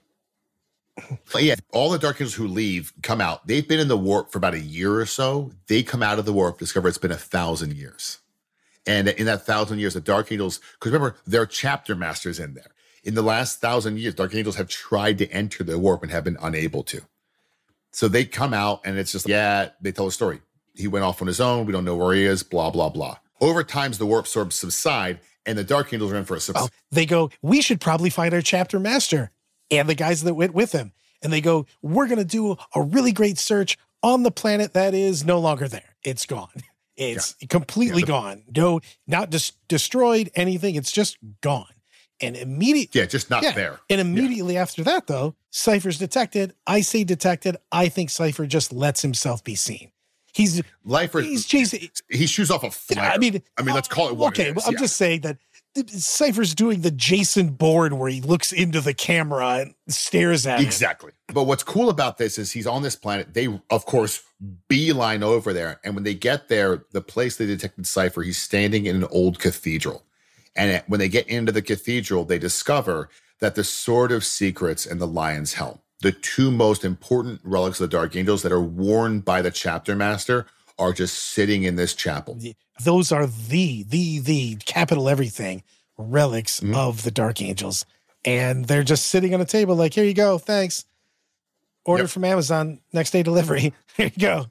But yeah, all the Dark Angels who leave come out. They've been in the warp for about a year or so. They come out of the warp, discover it's been 1,000 years. And in that 1,000 years, the Dark Angels, because remember, they're chapter masters in there. In the last 1,000 years, Dark Angels have tried to enter the warp and have been unable to. So they come out and it's just, they tell a story. He went off on his own. We don't know where he is, blah, blah, blah. Over time, the warp storms subside and the Dark Angels are in for a subside. They go, we should probably find our chapter master and the guys that went with him. And they go, we're going to do a really great search on the planet that is no longer there. It's gone. It's completely gone. No, not destroyed anything. It's just gone. And immediately, just not there. And immediately after that, though, Cypher's detected. I say detected. I think Cypher just lets himself be seen. He's chasing. He shoots off a flare. I mean, let's call it what it is. Well, I'm just saying that Cypher's doing the Jason Bourne where he looks into the camera and stares at it. Exactly. But what's cool about this is he's on this planet. They, of course, beeline over there. And when they get there, the place they detected Cypher, he's standing in an old cathedral. And when they get into the cathedral, they discover that the Sword of Secrets and the Lion's Helm, the two most important relics of the Dark Angels that are worn by the chapter master, are just sitting in this chapel. Those are the capital everything relics of the Dark Angels. And they're just sitting on a table like, here you go, thanks. Order from Amazon, next day delivery. Here you go.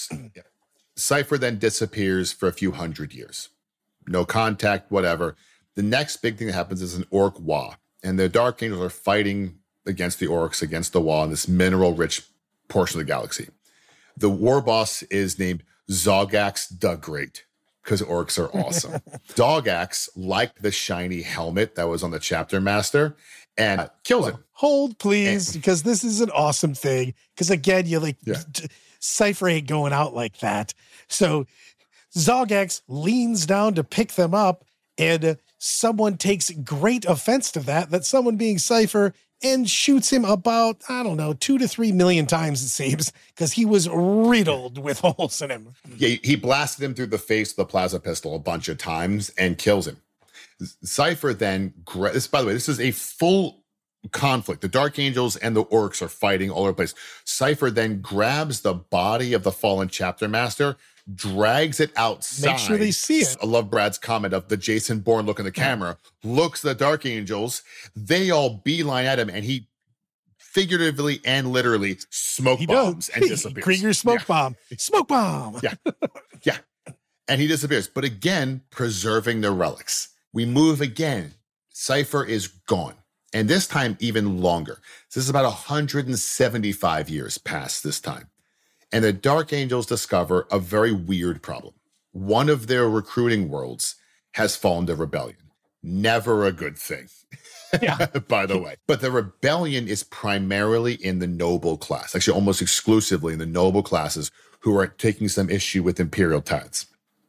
Cypher then disappears for a few hundred years. No contact, whatever. The next big thing that happens is an Orc Wa. And the Dark Angels are fighting against the Orcs, against the Wa in this mineral-rich portion of the galaxy. The war boss is named Zogax the Great, because orcs are awesome. Zogax liked the shiny helmet that was on the chapter master and kills him. Hold, please, because this is an awesome thing. Because again, you're like, Cypher ain't going out like that. So Zogax leans down to pick them up, and someone takes great offense to that someone being Cypher, and shoots him about, 2 to 3 million times, it seems, because he was riddled with holes in him. Yeah, he blasted him through the face with a plasma pistol a bunch of times and kills him. Cypher then, by the way, this is a full conflict. The Dark Angels and the Orcs are fighting all over the place. Cypher then grabs the body of the fallen chapter master, drags it outside. Make sure they see it. I love Brad's comment of the Jason Bourne look in the camera, looks at the Dark Angels. They all beeline at him, and he figuratively and literally smoke bombs and disappears. Krieger smoke bomb. Smoke bomb. Yeah. And he disappears. But again, preserving the relics. We move again. Cypher is gone. And this time even longer. This is about 175 years past this time. And the Dark Angels discover a very weird problem. One of their recruiting worlds has fallen to rebellion. Never a good thing, by the way. But the rebellion is primarily in the noble class, actually almost exclusively in the noble classes who are taking some issue with imperial tithes.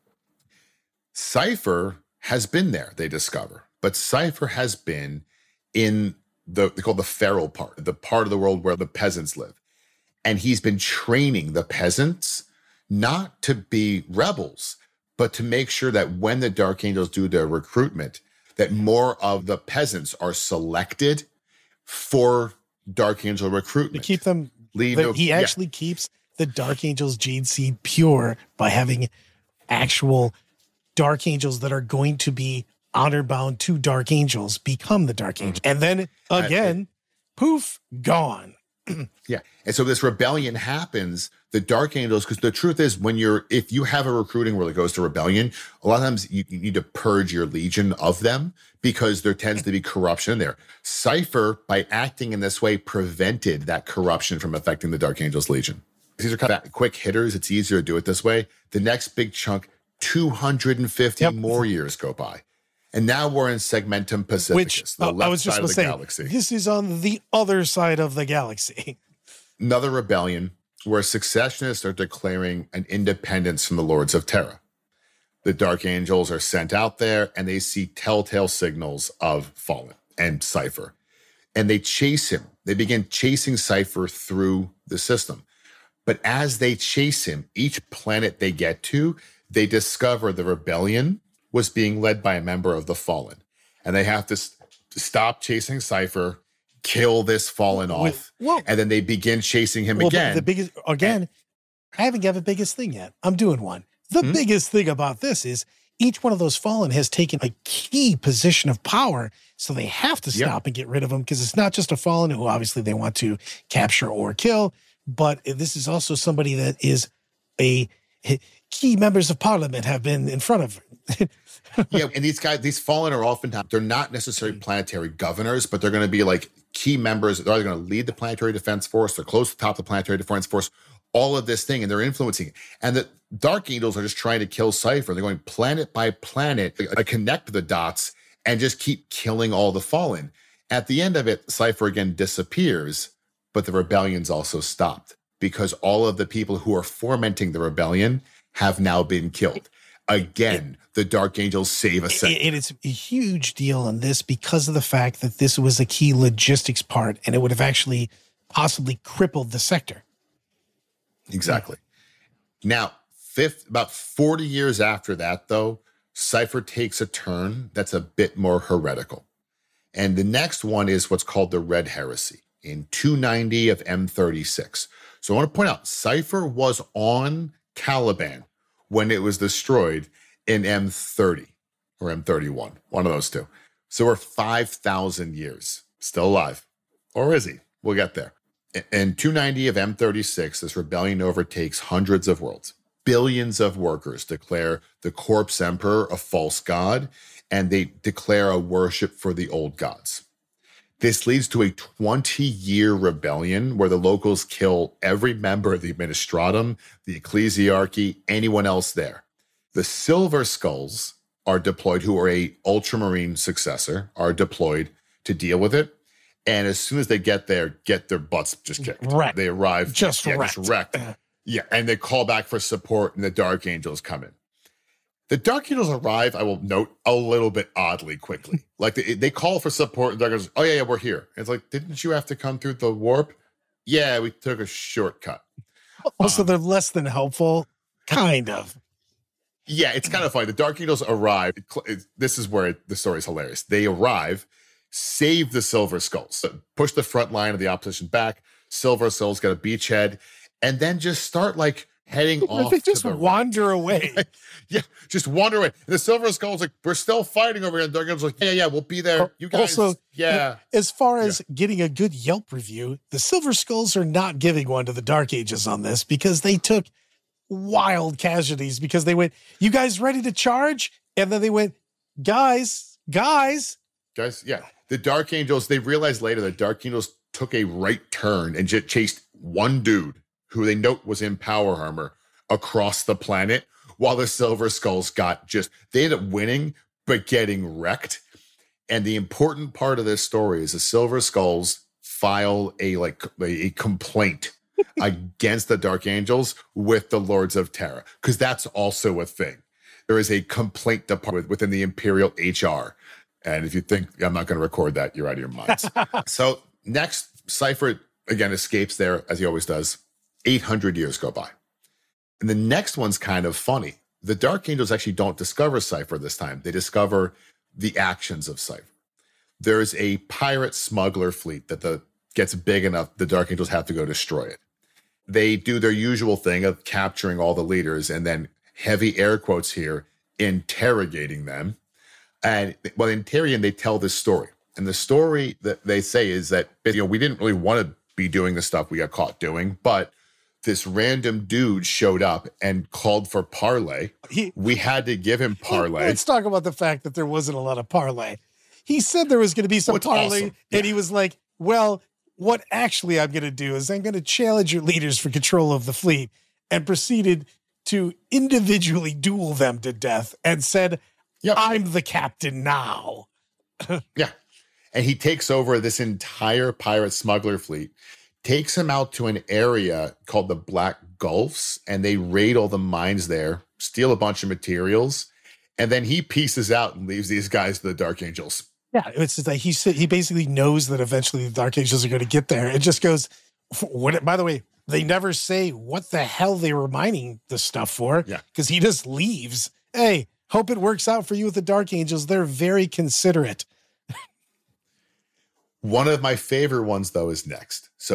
Cypher has been there, they discover. But Cypher has been in they call the feral part, the part of the world where the peasants live. And he's been training the peasants not to be rebels, but to make sure that when the Dark Angels do their recruitment, that more of the peasants are selected for Dark Angel recruitment. To keep them, he actually keeps the Dark Angels gene seed pure by having actual Dark Angels that are going to be honor bound to Dark Angels become the Dark Angel. And then again, poof, gone. Yeah. And so this rebellion happens, the Dark Angels, because the truth is if you have a recruiting where it goes to rebellion, a lot of times you need to purge your legion of them because there tends to be corruption there. Cypher, by acting in this way, prevented that corruption from affecting the Dark Angels Legion. These are kind of quick hitters. It's easier to do it this way. The next big chunk, 250 more years go by. And now we're in Segmentum Pacificus, Which the I left was just side going of to the say, galaxy. this is on the other side of the galaxy. Another rebellion where successionists are declaring an independence from the Lords of Terra. The Dark Angels are sent out there and they see telltale signals of Fallen and Cypher. And they chase him. They begin chasing Cypher through the system. But as they chase him, each planet they get to, they discover the rebellion was being led by a member of the Fallen. And they have to stop chasing Cypher, kill this Fallen off, and then they begin chasing him again. The biggest, again, I haven't got the biggest thing yet. I'm doing one. The biggest thing about this is each one of those Fallen has taken a key position of power, so they have to stop and get rid of them, because it's not just a Fallen who obviously they want to capture or kill, but this is also somebody that is a key members of parliament have been in front of. Yeah, and these Fallen are oftentimes, they're not necessarily planetary governors, but they're going to be like key members. They're either going to lead the Planetary Defense Force, they're close to the top of the Planetary Defense Force, all of this thing, and they're influencing it. And the Dark Angels are just trying to kill Cypher. They're going planet by planet, connect the dots, and just keep killing all the Fallen. At the end of it, Cypher again disappears, but the rebellion's also stopped because all of the people who are fomenting the rebellion have now been killed. Again, the Dark Angels save a set. And it's a huge deal on this because of the fact that this was a key logistics part, and it would have actually possibly crippled the sector. Exactly. Now, about 40 years after that, though, Cypher takes a turn that's a bit more heretical. And the next one is what's called the Red Heresy in 290 of M36. So I want to point out, Cypher was on Caliban when it was destroyed in M30 or M31, one of those two. So we're 5,000 years still alive. Or is he? We'll get there. In 290 of M36, this rebellion overtakes hundreds of worlds. Billions of workers declare the Corpse Emperor a false god, and they declare a worship for the old gods. This leads to a 20-year rebellion where the locals kill every member of the Administratum, the Ecclesiarchy, anyone else there. The Silver Skulls are deployed, who are a Ultramarine successor, are deployed to deal with it. And as soon as they get there, get their butts just kicked. Wrecked. They arrive Just wrecked. Yeah, and they call back for support, and the Dark Angels come in. The Dark Angels arrive, I will note, a little bit oddly quickly. Like they call for support, and the Dark Angels, oh yeah, we're here. And it's like, didn't you have to come through the warp? Yeah, we took a shortcut. Also, they're less than helpful, kind of. Yeah, it's kind of funny. The Dark Angels arrive. This is where the story is hilarious. They arrive, save the Silver Skulls, push the front line of the opposition back. Silver Skulls got a beachhead, and then just start like heading off. They just wander away. Yeah, just wander away. And the Silver Skulls like, we're still fighting over here. And the Dark Angels like, yeah, we'll be there. You guys, also, yeah. As far as getting a good Yelp review, the Silver Skulls are not giving one to the Dark Ages on this because they took wild casualties because they went, you guys ready to charge? And then they went, guys. Yeah. The Dark Angels, they realized later that Dark Angels took a right turn and just chased one dude who they note was in power armor across the planet, while the Silver Skulls they ended up winning, but getting wrecked. And the important part of this story is the Silver Skulls file a complaint against the Dark Angels with the Lords of Terra, because that's also a thing. There is a complaint department within the Imperial HR. And if you think I'm not going to record that, you're out of your minds. So next, Cypher again escapes there, as he always does. 800 years go by. And the next one's kind of funny. The Dark Angels actually don't discover Cypher this time. They discover the actions of Cypher. There's a pirate smuggler fleet that gets big enough, the Dark Angels have to go destroy it. They do their usual thing of capturing all the leaders and then, heavy air quotes here, interrogating them. And well, in Tyrion, they tell this story. And the story that they say is that, we didn't really want to be doing the stuff we got caught doing, but this random dude showed up and called for parley. We had to give him parley. Let's talk about the fact that there wasn't a lot of parley. He said there was going to be some parley, awesome. and he was like, well, what actually I'm going to do is I'm going to challenge your leaders for control of the fleet, and proceeded to individually duel them to death and said, Yep. I'm the captain now. Yeah. And he takes over this entire pirate smuggler fleet, takes him out to an area called the Black Gulfs, and they raid all the mines there, steal a bunch of materials, and then he pieces out and leaves these guys to the Dark Angels. Yeah, it's just like he basically knows that eventually the Dark Angels are going to get there. It just goes, what? By the way, they never say what the hell they were mining the stuff for. Yeah. Because he just leaves. Hey, hope it works out for you with the Dark Angels. They're very considerate. One of my favorite ones, though, is next. So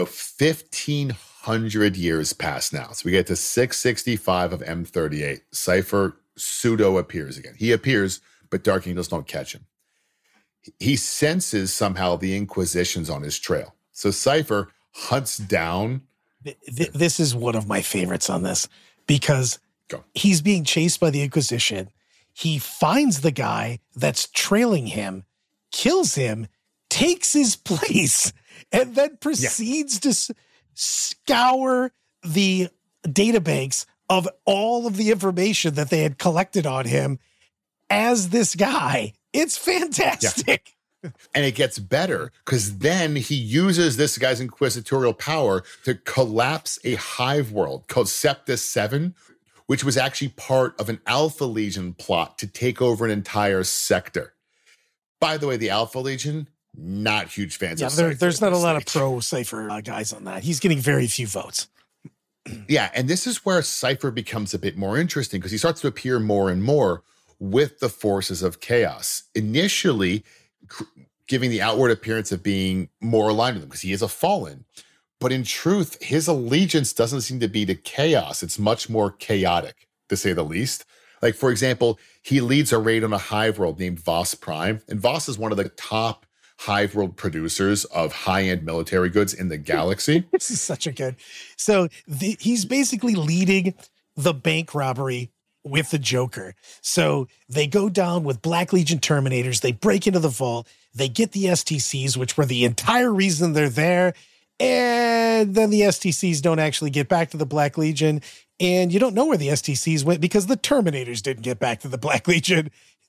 1,500 years pass now. So we get to 665 of M38. Cypher pseudo appears again. He appears, but Dark Angels don't catch him. He senses somehow the Inquisition's on his trail. So Cypher hunts down. This is one of my favorites on this because Go. He's being chased by the Inquisition. He finds the guy that's trailing him, kills him, takes his place, and then proceeds to scour the databanks of all of the information that they had collected on him as this guy. It's fantastic. Yeah. And it gets better because then he uses this guy's inquisitorial power to collapse a hive world called Septus 7, which was actually part of an Alpha Legion plot to take over an entire sector. By the way, the Alpha Legion, not huge fans of Cypher. There's not a lot of pro-Cypher guys on that. He's getting very few votes. Yeah, and this is where Cypher becomes a bit more interesting because he starts to appear more and more with the forces of chaos. Initially, giving the outward appearance of being more aligned with them because he is a fallen. But in truth, his allegiance doesn't seem to be to chaos. It's much more chaotic, to say the least. Like, for example, he leads a raid on a hive world named Voss Prime. And Voss is one of the top hive world producers of high-end military goods in the galaxy. This is such a good. So he's basically leading the bank robbery with the Joker. So they go down with Black Legion Terminators. They break into the vault. They get the STCs, which were the entire reason they're there. And then the STCs don't actually get back to the Black Legion. And you don't know where the STCs went because the Terminators didn't get back to the Black Legion.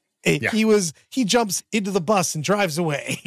He jumps into the bus and drives away.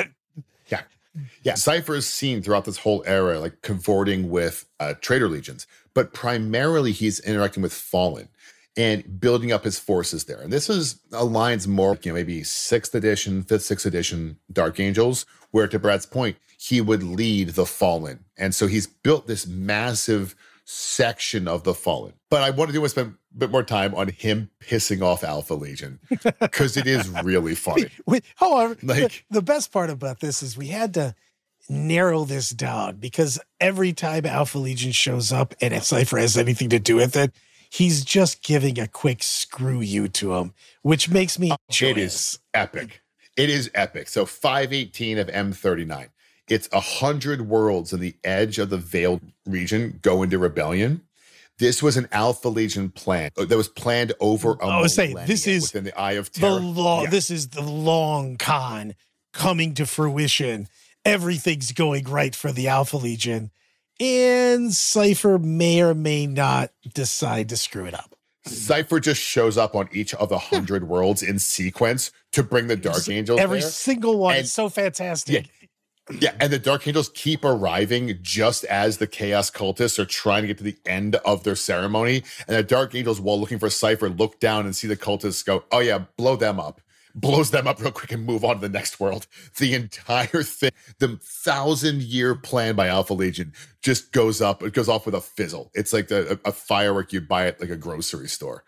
Yeah. Cypher is seen throughout this whole era, like cavorting with traitor legions, but primarily he's interacting with Fallen and building up his forces there. And this aligns more, maybe 6th edition, 5th, 6th edition Dark Angels, where to Brad's point, he would lead the Fallen. And so he's built this massive section of the Fallen. But I want to spend a bit more time on him pissing off Alpha Legion because it is really funny. However, the best part about this is we had to narrow this down because every time Alpha Legion shows up and if Cypher has anything to do with it, he's just giving a quick screw you to him, which makes me joyous. It is epic. It is epic. So 518 of M39. It's 100 worlds in the edge of the Veiled region go into rebellion. This was an Alpha Legion plan that was planned over a millennia within the Eye of Terror. This is the long con coming to fruition. Everything's going right for the Alpha Legion. And Cypher may or may not decide to screw it up. Cypher just shows up on each of the 100 worlds in sequence to bring the Dark Angels Every there. single one is so fantastic. Yeah, and the Dark Angels keep arriving just as the Chaos Cultists are trying to get to the end of their ceremony. And the Dark Angels, while looking for Cypher, look down and see the Cultists go, oh yeah, blow them up. Blows them up real quick and move on to the next world. The entire thing, the 1,000-year plan by Alpha Legion just goes up. It goes off with a fizzle. It's like a firework you'd buy at like a grocery store.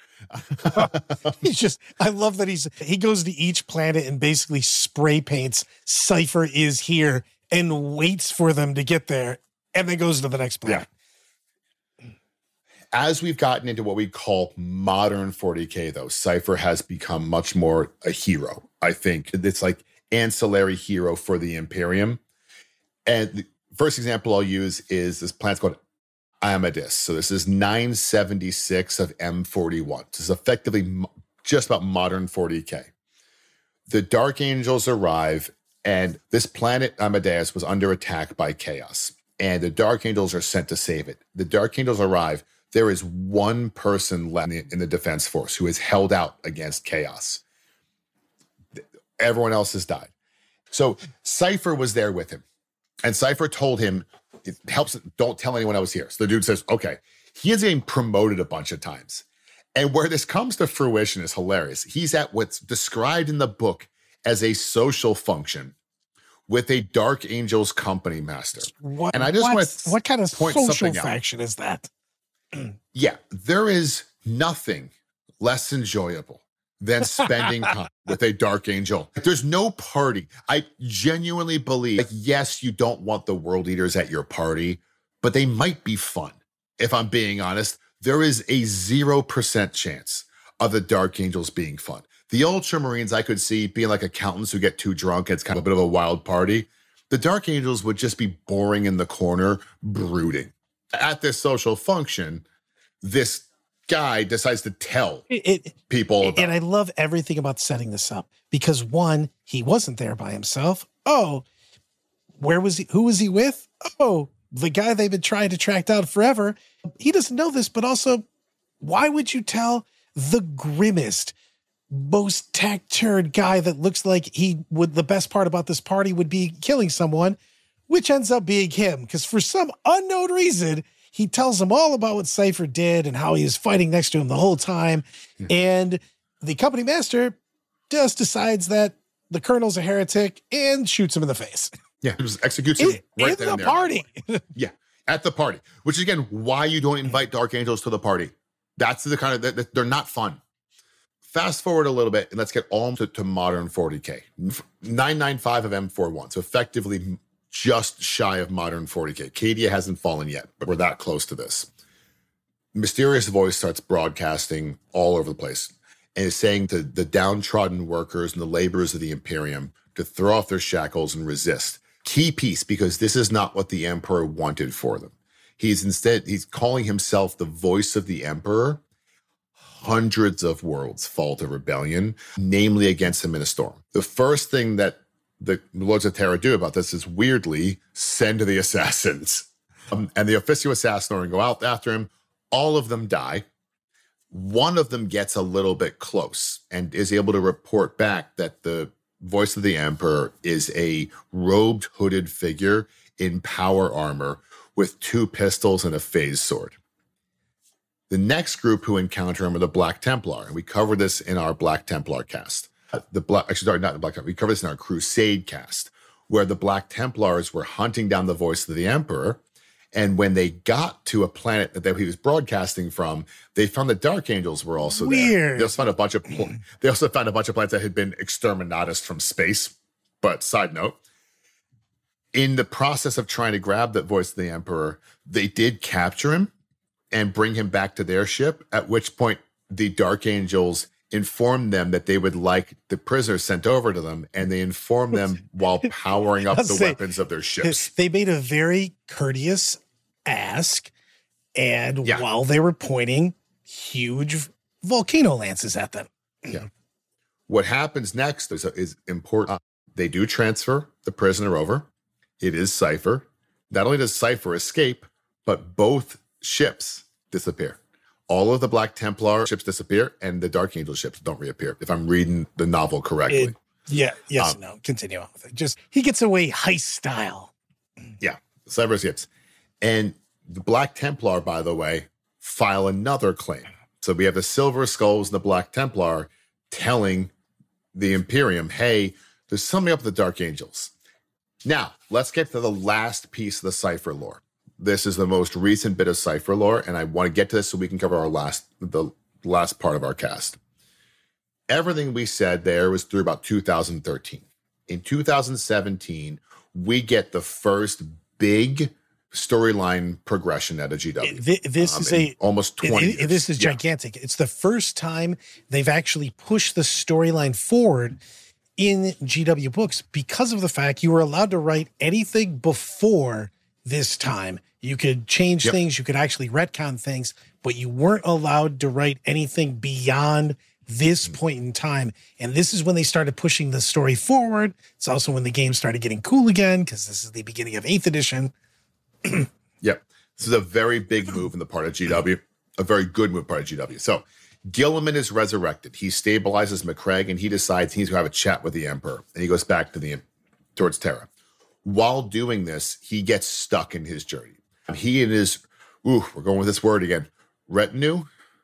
I love that he goes to each planet and basically spray paints Cypher is here and waits for them to get there and then goes to the next planet. Yeah. As we've gotten into what we call modern 40K, though, Cypher has become much more a hero. I think it's like ancillary hero for the Imperium. And the first example I'll use is this planet's called Amadis. So this is 976 of M41. This is effectively just about modern 40K. The Dark Angels arrive, and this planet Amadeus was under attack by Chaos. And the Dark Angels are sent to save it. The Dark Angels arrive. There is one person left in the defense force who is held out against Chaos. Everyone else has died. So Cypher was there with him. And Cypher told him, it helps, don't tell anyone I was here. So the dude says, okay. He is getting promoted a bunch of times. And where this comes to fruition is hilarious. He's at what's described in the book as a social function with a Dark Angels company master. And I just want to what kind of point social something out. faction is that? Yeah, there is nothing less enjoyable than spending time with a Dark Angel. There's no party. I genuinely believe, like, yes, you don't want the World Eaters at your party, but they might be fun. If I'm being honest, there is a 0% chance of the Dark Angels being fun. The Ultramarines I could see being like accountants who get too drunk. It's kind of a bit of a wild party. The Dark Angels would just be boring in the corner, brooding. At this social function, this guy decides to tell people about. And I love everything about setting this up because, one, he wasn't there by himself. Oh, where was he? Who was he with? Oh, the guy they've been trying to track down forever. He doesn't know this, but also, why would you tell the grimmest, most taciturn guy that looks like he would, the best part about this party would be killing someone, which ends up being him? Because for some unknown reason, he tells him all about what Cypher did and how he was fighting next to him the whole time. Yeah. And the company master just decides that the colonel's a heretic and shoots him in the face. Yeah, it just executes him right there. In the party. Yeah, at the party. Which is, again, why you don't invite Dark Angels to the party. That's the kind of, they're not fun. Fast forward a little bit, and let's get on to modern 40K. 995 of M41, so effectively just shy of modern 40K. Cadia hasn't fallen yet, but we're that close to this. Mysterious voice starts broadcasting all over the place and is saying to the downtrodden workers and the laborers of the Imperium to throw off their shackles and resist. Key piece, because this is not what the Emperor wanted for them. He's calling himself the voice of the Emperor. Hundreds of worlds fall to rebellion, namely against him in a storm. The first thing that the Lords of Terra do about this is weirdly send the assassins. And the Officio Assassinori go out after him. All of them die. One of them gets a little bit close and is able to report back that the voice of the Emperor is a robed, hooded figure in power armor with 2 pistols and a phase sword. The next group who encounter him are the Black Templar, and we covered this in our Black Templar cast. Not the Black Templar. We covered this in our Crusade cast, where the Black Templars were hunting down the voice of the Emperor, and when they got to a planet that he was broadcasting from, they found the Dark Angels were also there. They also found a bunch of planets that had been exterminatus from space. But side note, in the process of trying to grab that voice of the Emperor, they did capture him and bring him back to their ship, at which point the Dark Angels informed them that they would like the prisoners sent over to them, and they informed them while powering up the weapons of their ships. They made a very courteous ask, and while they were pointing huge volcano lances at them. Yeah. What happens next is important. They do transfer the prisoner over. It is Cypher. Not only does Cypher escape, but both ships disappear. All of the Black Templar ships disappear, and the Dark Angel ships don't reappear, if I'm reading the novel correctly. Continue on with it. Just, he gets away heist style. Yeah, Cypher escapes. And the Black Templar, by the way, file another claim. So we have the Silver Skulls and the Black Templar telling the Imperium, hey, there's something up with the Dark Angels. Now, let's get to the last piece of the Cypher lore. This is the most recent bit of Cypher lore, and I want to get to this so we can cover the last part of our cast. Everything we said there was through about 2013. In 2017, we get the first big storyline progression at a GW. This is almost 20 years. This is gigantic. It's the first time they've actually pushed the storyline forward in GW books because of the fact you were allowed to write anything before this time. You could change things, you could actually retcon things, but you weren't allowed to write anything beyond this point in time. And this is when they started pushing the story forward. It's also when the game started getting cool again, because this is the beginning of 8th edition. Yep. This is a very big move in the part of GW, a very good move part of GW. So Gilliman is resurrected. He stabilizes Macragge, and he decides he's going to have a chat with the Emperor, and he goes back towards Terra. While doing this, he gets stuck in his journey. He and his, we're going with this word again, retinue?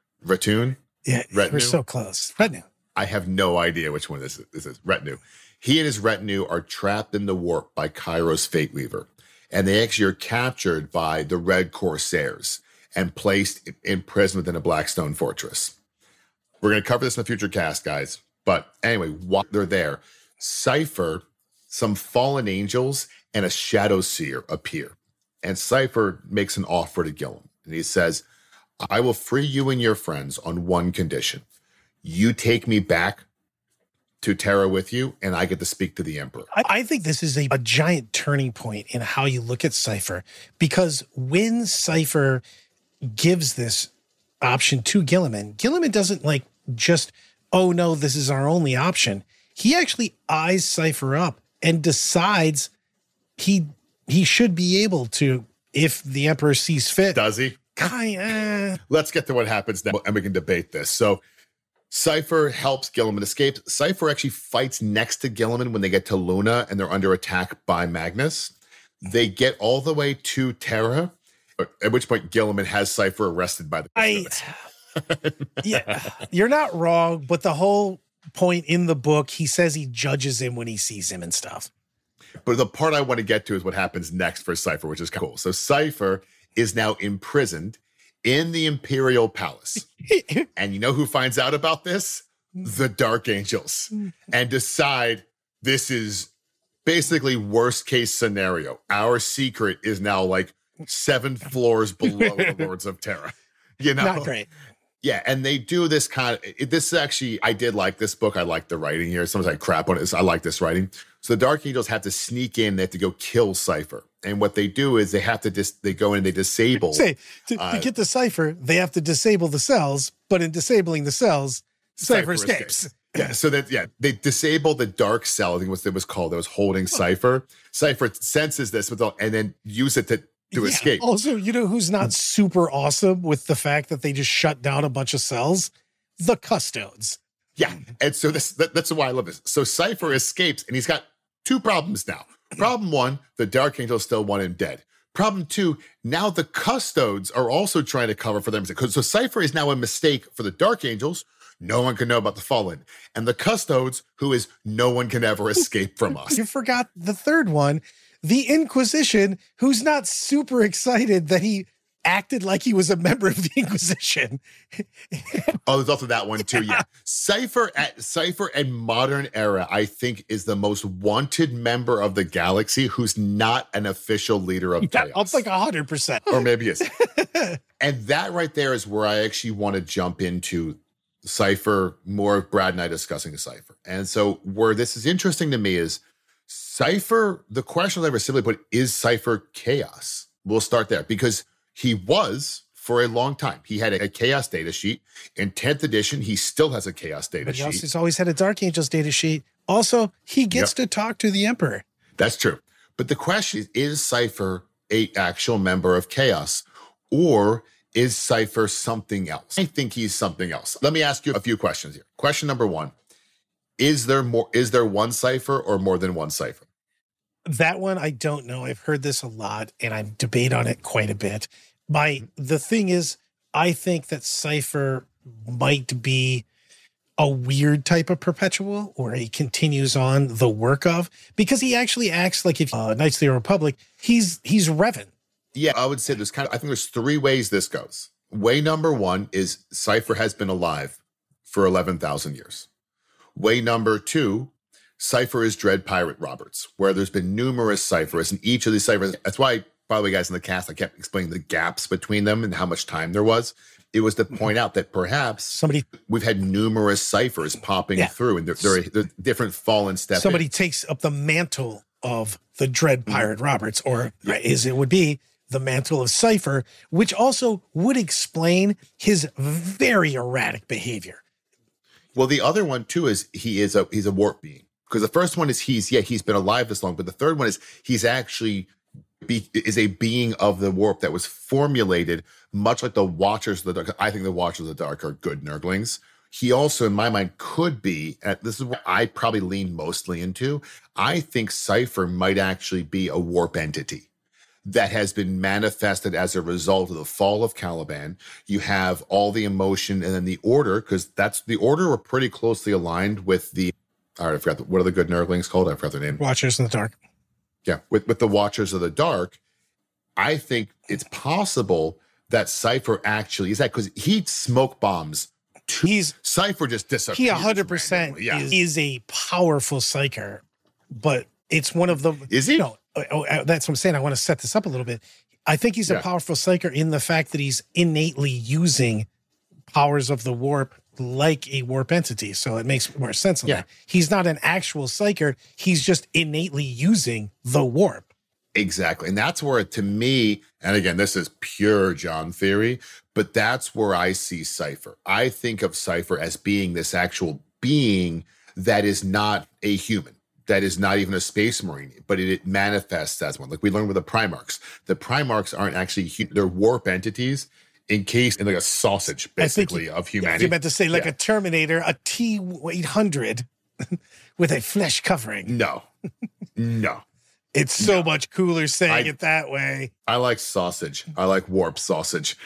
Yeah, retinue? We're so close. Retinue. I have no idea which one this is. Retinue. He and his retinue are trapped in the warp by Cairo's Fate Weaver, and they actually are captured by the Red Corsairs and placed in prison within a Blackstone fortress. We're going to cover this in a future cast, guys. But anyway, while they're there, Cypher, some fallen angels, and a Shadow Seer appear. And Cypher makes an offer to Gilliman. And he says, I will free you and your friends on one condition. You take me back to Terra with you, and I get to speak to the Emperor. I think this is a giant turning point in how you look at Cypher, because when Cypher gives this option to Gilliman, Gilliman doesn't just, oh no, this is our only option. He actually eyes Cypher up and decides he should be able to, if the Emperor sees fit. Does he? Let's get to what happens now, and we can debate this. So Cypher helps Gilliman escape. Cypher actually fights next to Gilliman when they get to Luna and they're under attack by Magnus. They get all the way to Terra, at which point Gilliman has Cypher arrested by the Yeah, you're not wrong, but the whole point in the book, he says he judges him when he sees him and stuff. But the part I want to get to is what happens next for Cypher, which is cool. So Cypher is now imprisoned in the Imperial Palace. And you know who finds out about this? The Dark Angels. And decide this is basically worst case scenario. Our secret is now 7 floors below the Lords of Terra. Not great. Yeah, and they do this this actually, I did like this book. I like the writing here. Sometimes I crap on it. I like this writing. So the Dark Angels have to sneak in. They have to go kill Cypher. And what they do is they have to they go in and they disable. To get the Cypher, they have to disable the cells, but in disabling the cells, Cypher escapes. Yeah, so they disable the dark cell, I think it was called, that was holding Cypher. Cypher senses this, and then use it to escape. Also, you know who's not super awesome with the fact that they just shut down a bunch of cells? The Custodes. Yeah, and so that's why I love this. So Cypher escapes, and he's got 2 problems now. Problem 1, the Dark Angels still want him dead. Problem 2, now the Custodes are also trying to cover for them. So Cypher is now a mistake for the Dark Angels. No one can know about the Fallen. And the Custodes, who is no one can ever escape from us. You forgot the third one, the Inquisition, who's not super excited that he acted like he was a member of the Inquisition. Oh, there's also that one too. Yeah. Cypher and modern era, I think, is the most wanted member of the galaxy who's not an official leader of chaos. It's 100%. Or maybe it's. And that right there is where I actually want to jump into Cypher, more of Brad and I discussing Cypher. And so where this is interesting to me is Cypher, the question I ever simply put, is Cypher chaos? We'll start there because he was for a long time. He had a chaos data sheet. In 10th edition, he still has a chaos data sheet. He's always had a Dark Angels data sheet. Also, he gets to talk to the Emperor. That's true. But the question is Cypher an actual member of chaos, or is Cypher something else? I think he's something else. Let me ask you a few questions here. Question number 1. Is there one Cypher or more than one Cypher? That one, I don't know. I've heard this a lot, and I debate on it quite a bit. The thing is, I think that Cypher might be a weird type of perpetual, or he continues on the work of, because he actually acts like if Knights of the Republic, he's Revan. Yeah, I would say I think there's 3 ways this goes. Way number 1 is Cypher has been alive for 11,000 years. Way number 2, Cypher is Dread Pirate Roberts, where there's been numerous Cyphers, and each of these Cyphers, that's why, by the way, guys, in the cast, I kept explaining the gaps between them and how much time there was. It was to point out that perhaps we've had numerous Cyphers popping through, and they're different fallen steps. Somebody takes up the mantle of the Dread Pirate Roberts, or as it would be, the mantle of Cypher, which also would explain his very erratic behavior. Well, the other one too is he's a warp being. Because the first one is he's been alive this long, but the third one is he's actually is a being of the warp that was formulated much like the Watchers of the Dark. I think the Watchers of the Dark are good Nurglings. He also, in my mind, could be, and this is what I probably lean mostly into, I think Cypher might actually be a warp entity that has been manifested as a result of the fall of Caliban. You have all the emotion, and then the Order, because that's the Order were pretty closely aligned with the, all right, I forgot, what are the good Nurglings called? I forgot their name. Watchers in the Dark. Yeah, with the Watchers of the Dark, I think it's possible that Cypher actually is that, because he smoke bombs. Cypher just disappears. He 100% is a powerful psyker, but it's one of the. Is he? No, that's what I'm saying. I want to set this up a little bit. I think he's a powerful psyker in the fact that he's innately using powers of the warp like a warp entity. So it makes more sense on that. He's not an actual psyker. He's just innately using the warp. Exactly. And that's where, to me, and again, this is pure John theory, but that's where I see Cypher. I think of Cypher as being this actual being that is not a human, that is not even a space marine, but it manifests as one. Like we learned with the Primarchs. The Primarchs aren't actually, they're warp entities encased in like a sausage, basically, of humanity. You meant to say like a Terminator, a T-800 with a flesh covering. No. It's so much cooler saying it that way. I like sausage. I like warp sausage.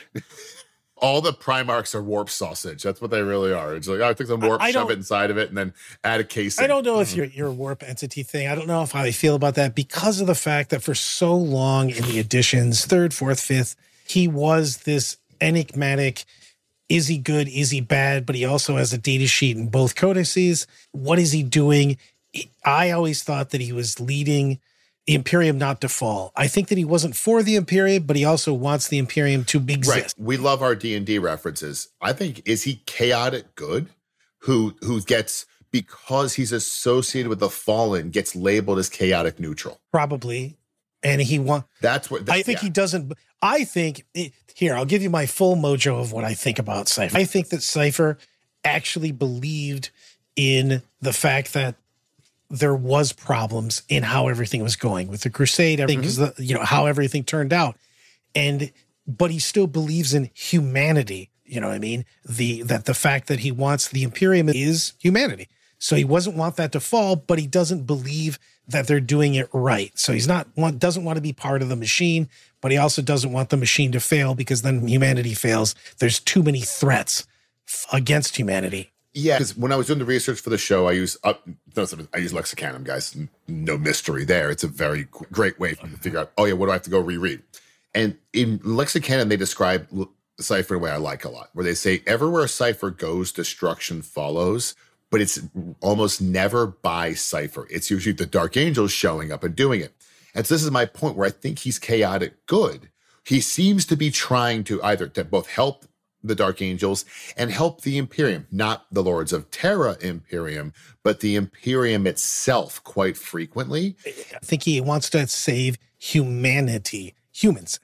All the Primarchs are warp sausage. That's what they really are. It's like, I took some warp, shove it inside of it, and then add a casing. I don't know if you're a warp entity thing. I don't know how I feel about that because of the fact that for so long in the editions, 3rd, 4th, 5th, he was this enigmatic, is he good, is he bad? But he also has a data sheet in both codices. What is he doing? I always thought that he was leading the Imperium not to fall. I think that he wasn't for the Imperium, but he also wants the Imperium to exist. Right. We love our D&D references. I think, is he chaotic good? Who gets, because he's associated with the Fallen, gets labeled as chaotic neutral? Probably. And he wants... I think he doesn't... I think... Here, I'll give you my full mojo of what I think about Cypher. I think that Cypher actually believed in the fact that there was problems in how everything was going with the Crusade, everything, because how everything turned out. But he still believes in humanity. You know what I mean? The fact that he wants the Imperium is humanity. So he doesn't want that to fall, but he doesn't believe that they're doing it right. So he's doesn't want to be part of the machine, but he also doesn't want the machine to fail because then humanity fails. There's too many threats against humanity. Yeah, because when I was doing the research for the show, I use Lexicanum, guys. No mystery there. It's a very great way for me to figure out, what do I have to go reread? And in Lexicanum, they describe Cypher in a way I like a lot, where they say, everywhere Cypher goes, destruction follows, but it's almost never by Cypher. It's usually the Dark Angels showing up and doing it. And so this is my point where I think he's chaotic good. He seems to be trying to either to both help the Dark Angels and help the Imperium, not the Lords of Terra Imperium, but the Imperium itself quite frequently. I think he wants to save humanity, humans.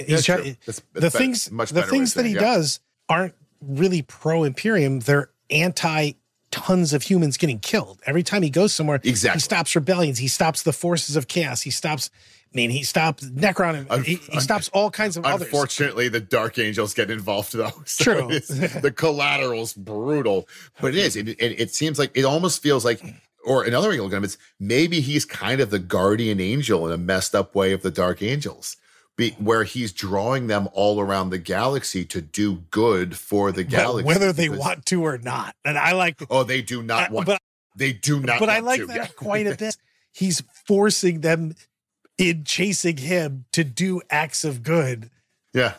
The things that he does aren't really pro-Imperium. They're anti tons of humans getting killed. Every time he goes somewhere, he stops rebellions. He stops the forces of chaos. He stops Necron. And he stops all kinds of others. Unfortunately, the Dark Angels get involved though. So true. The collateral's brutal, but it is. It seems like, it almost feels like, or another way to look at him, it's maybe he's kind of the guardian angel in a messed up way of the Dark Angels. Where he's drawing them all around the galaxy to do good for the galaxy, whether they want to or not. And I like. They do not want. They do not. But want I like to. that quite a bit. He's forcing them in chasing him to do acts of good. Yeah.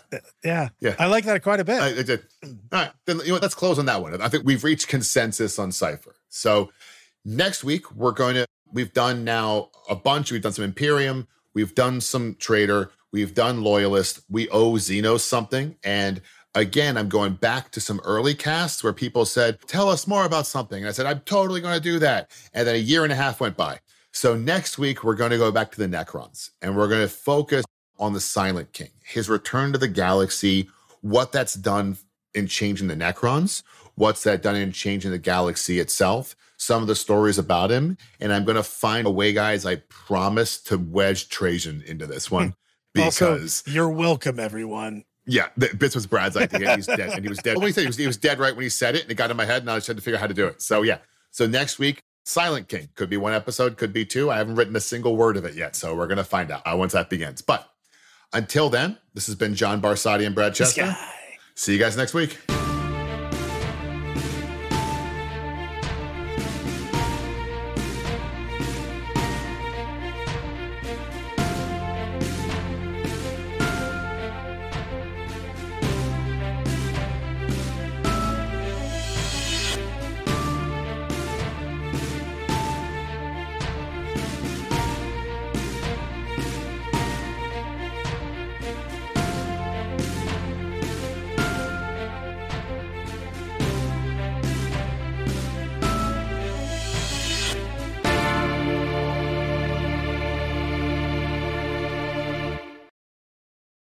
I like that quite a bit. I did. All right, then let's close on that one. I think we've reached consensus on Cypher. So next week we've done now a bunch. We've done some Imperium. We've done some Traitor. We've done Loyalist. We owe Xenos something. And again, I'm going back to some early casts where people said, tell us more about something. And I said, I'm totally going to do that. And then a year and a half went by. So next week, we're going to go back to the Necrons. And we're going to focus on the Silent King, his return to the galaxy, what that's done in changing the Necrons, what's that done in changing the galaxy itself, some of the stories about him. And I'm going to find a way, guys, I promise, to wedge Trajan into this one. because also, you're welcome, everyone. Yeah, this was Brad's idea. And he's dead, and he was dead. What did he say? He was dead right when he said it, and it got in my head. And I just had to figure out how to do it. So yeah. So next week, Silent King could be 1 episode, could be 2. I haven't written a single word of it yet, so we're gonna find out once that begins. But until then, this has been John Barsati and Brad Chester. See you guys next week.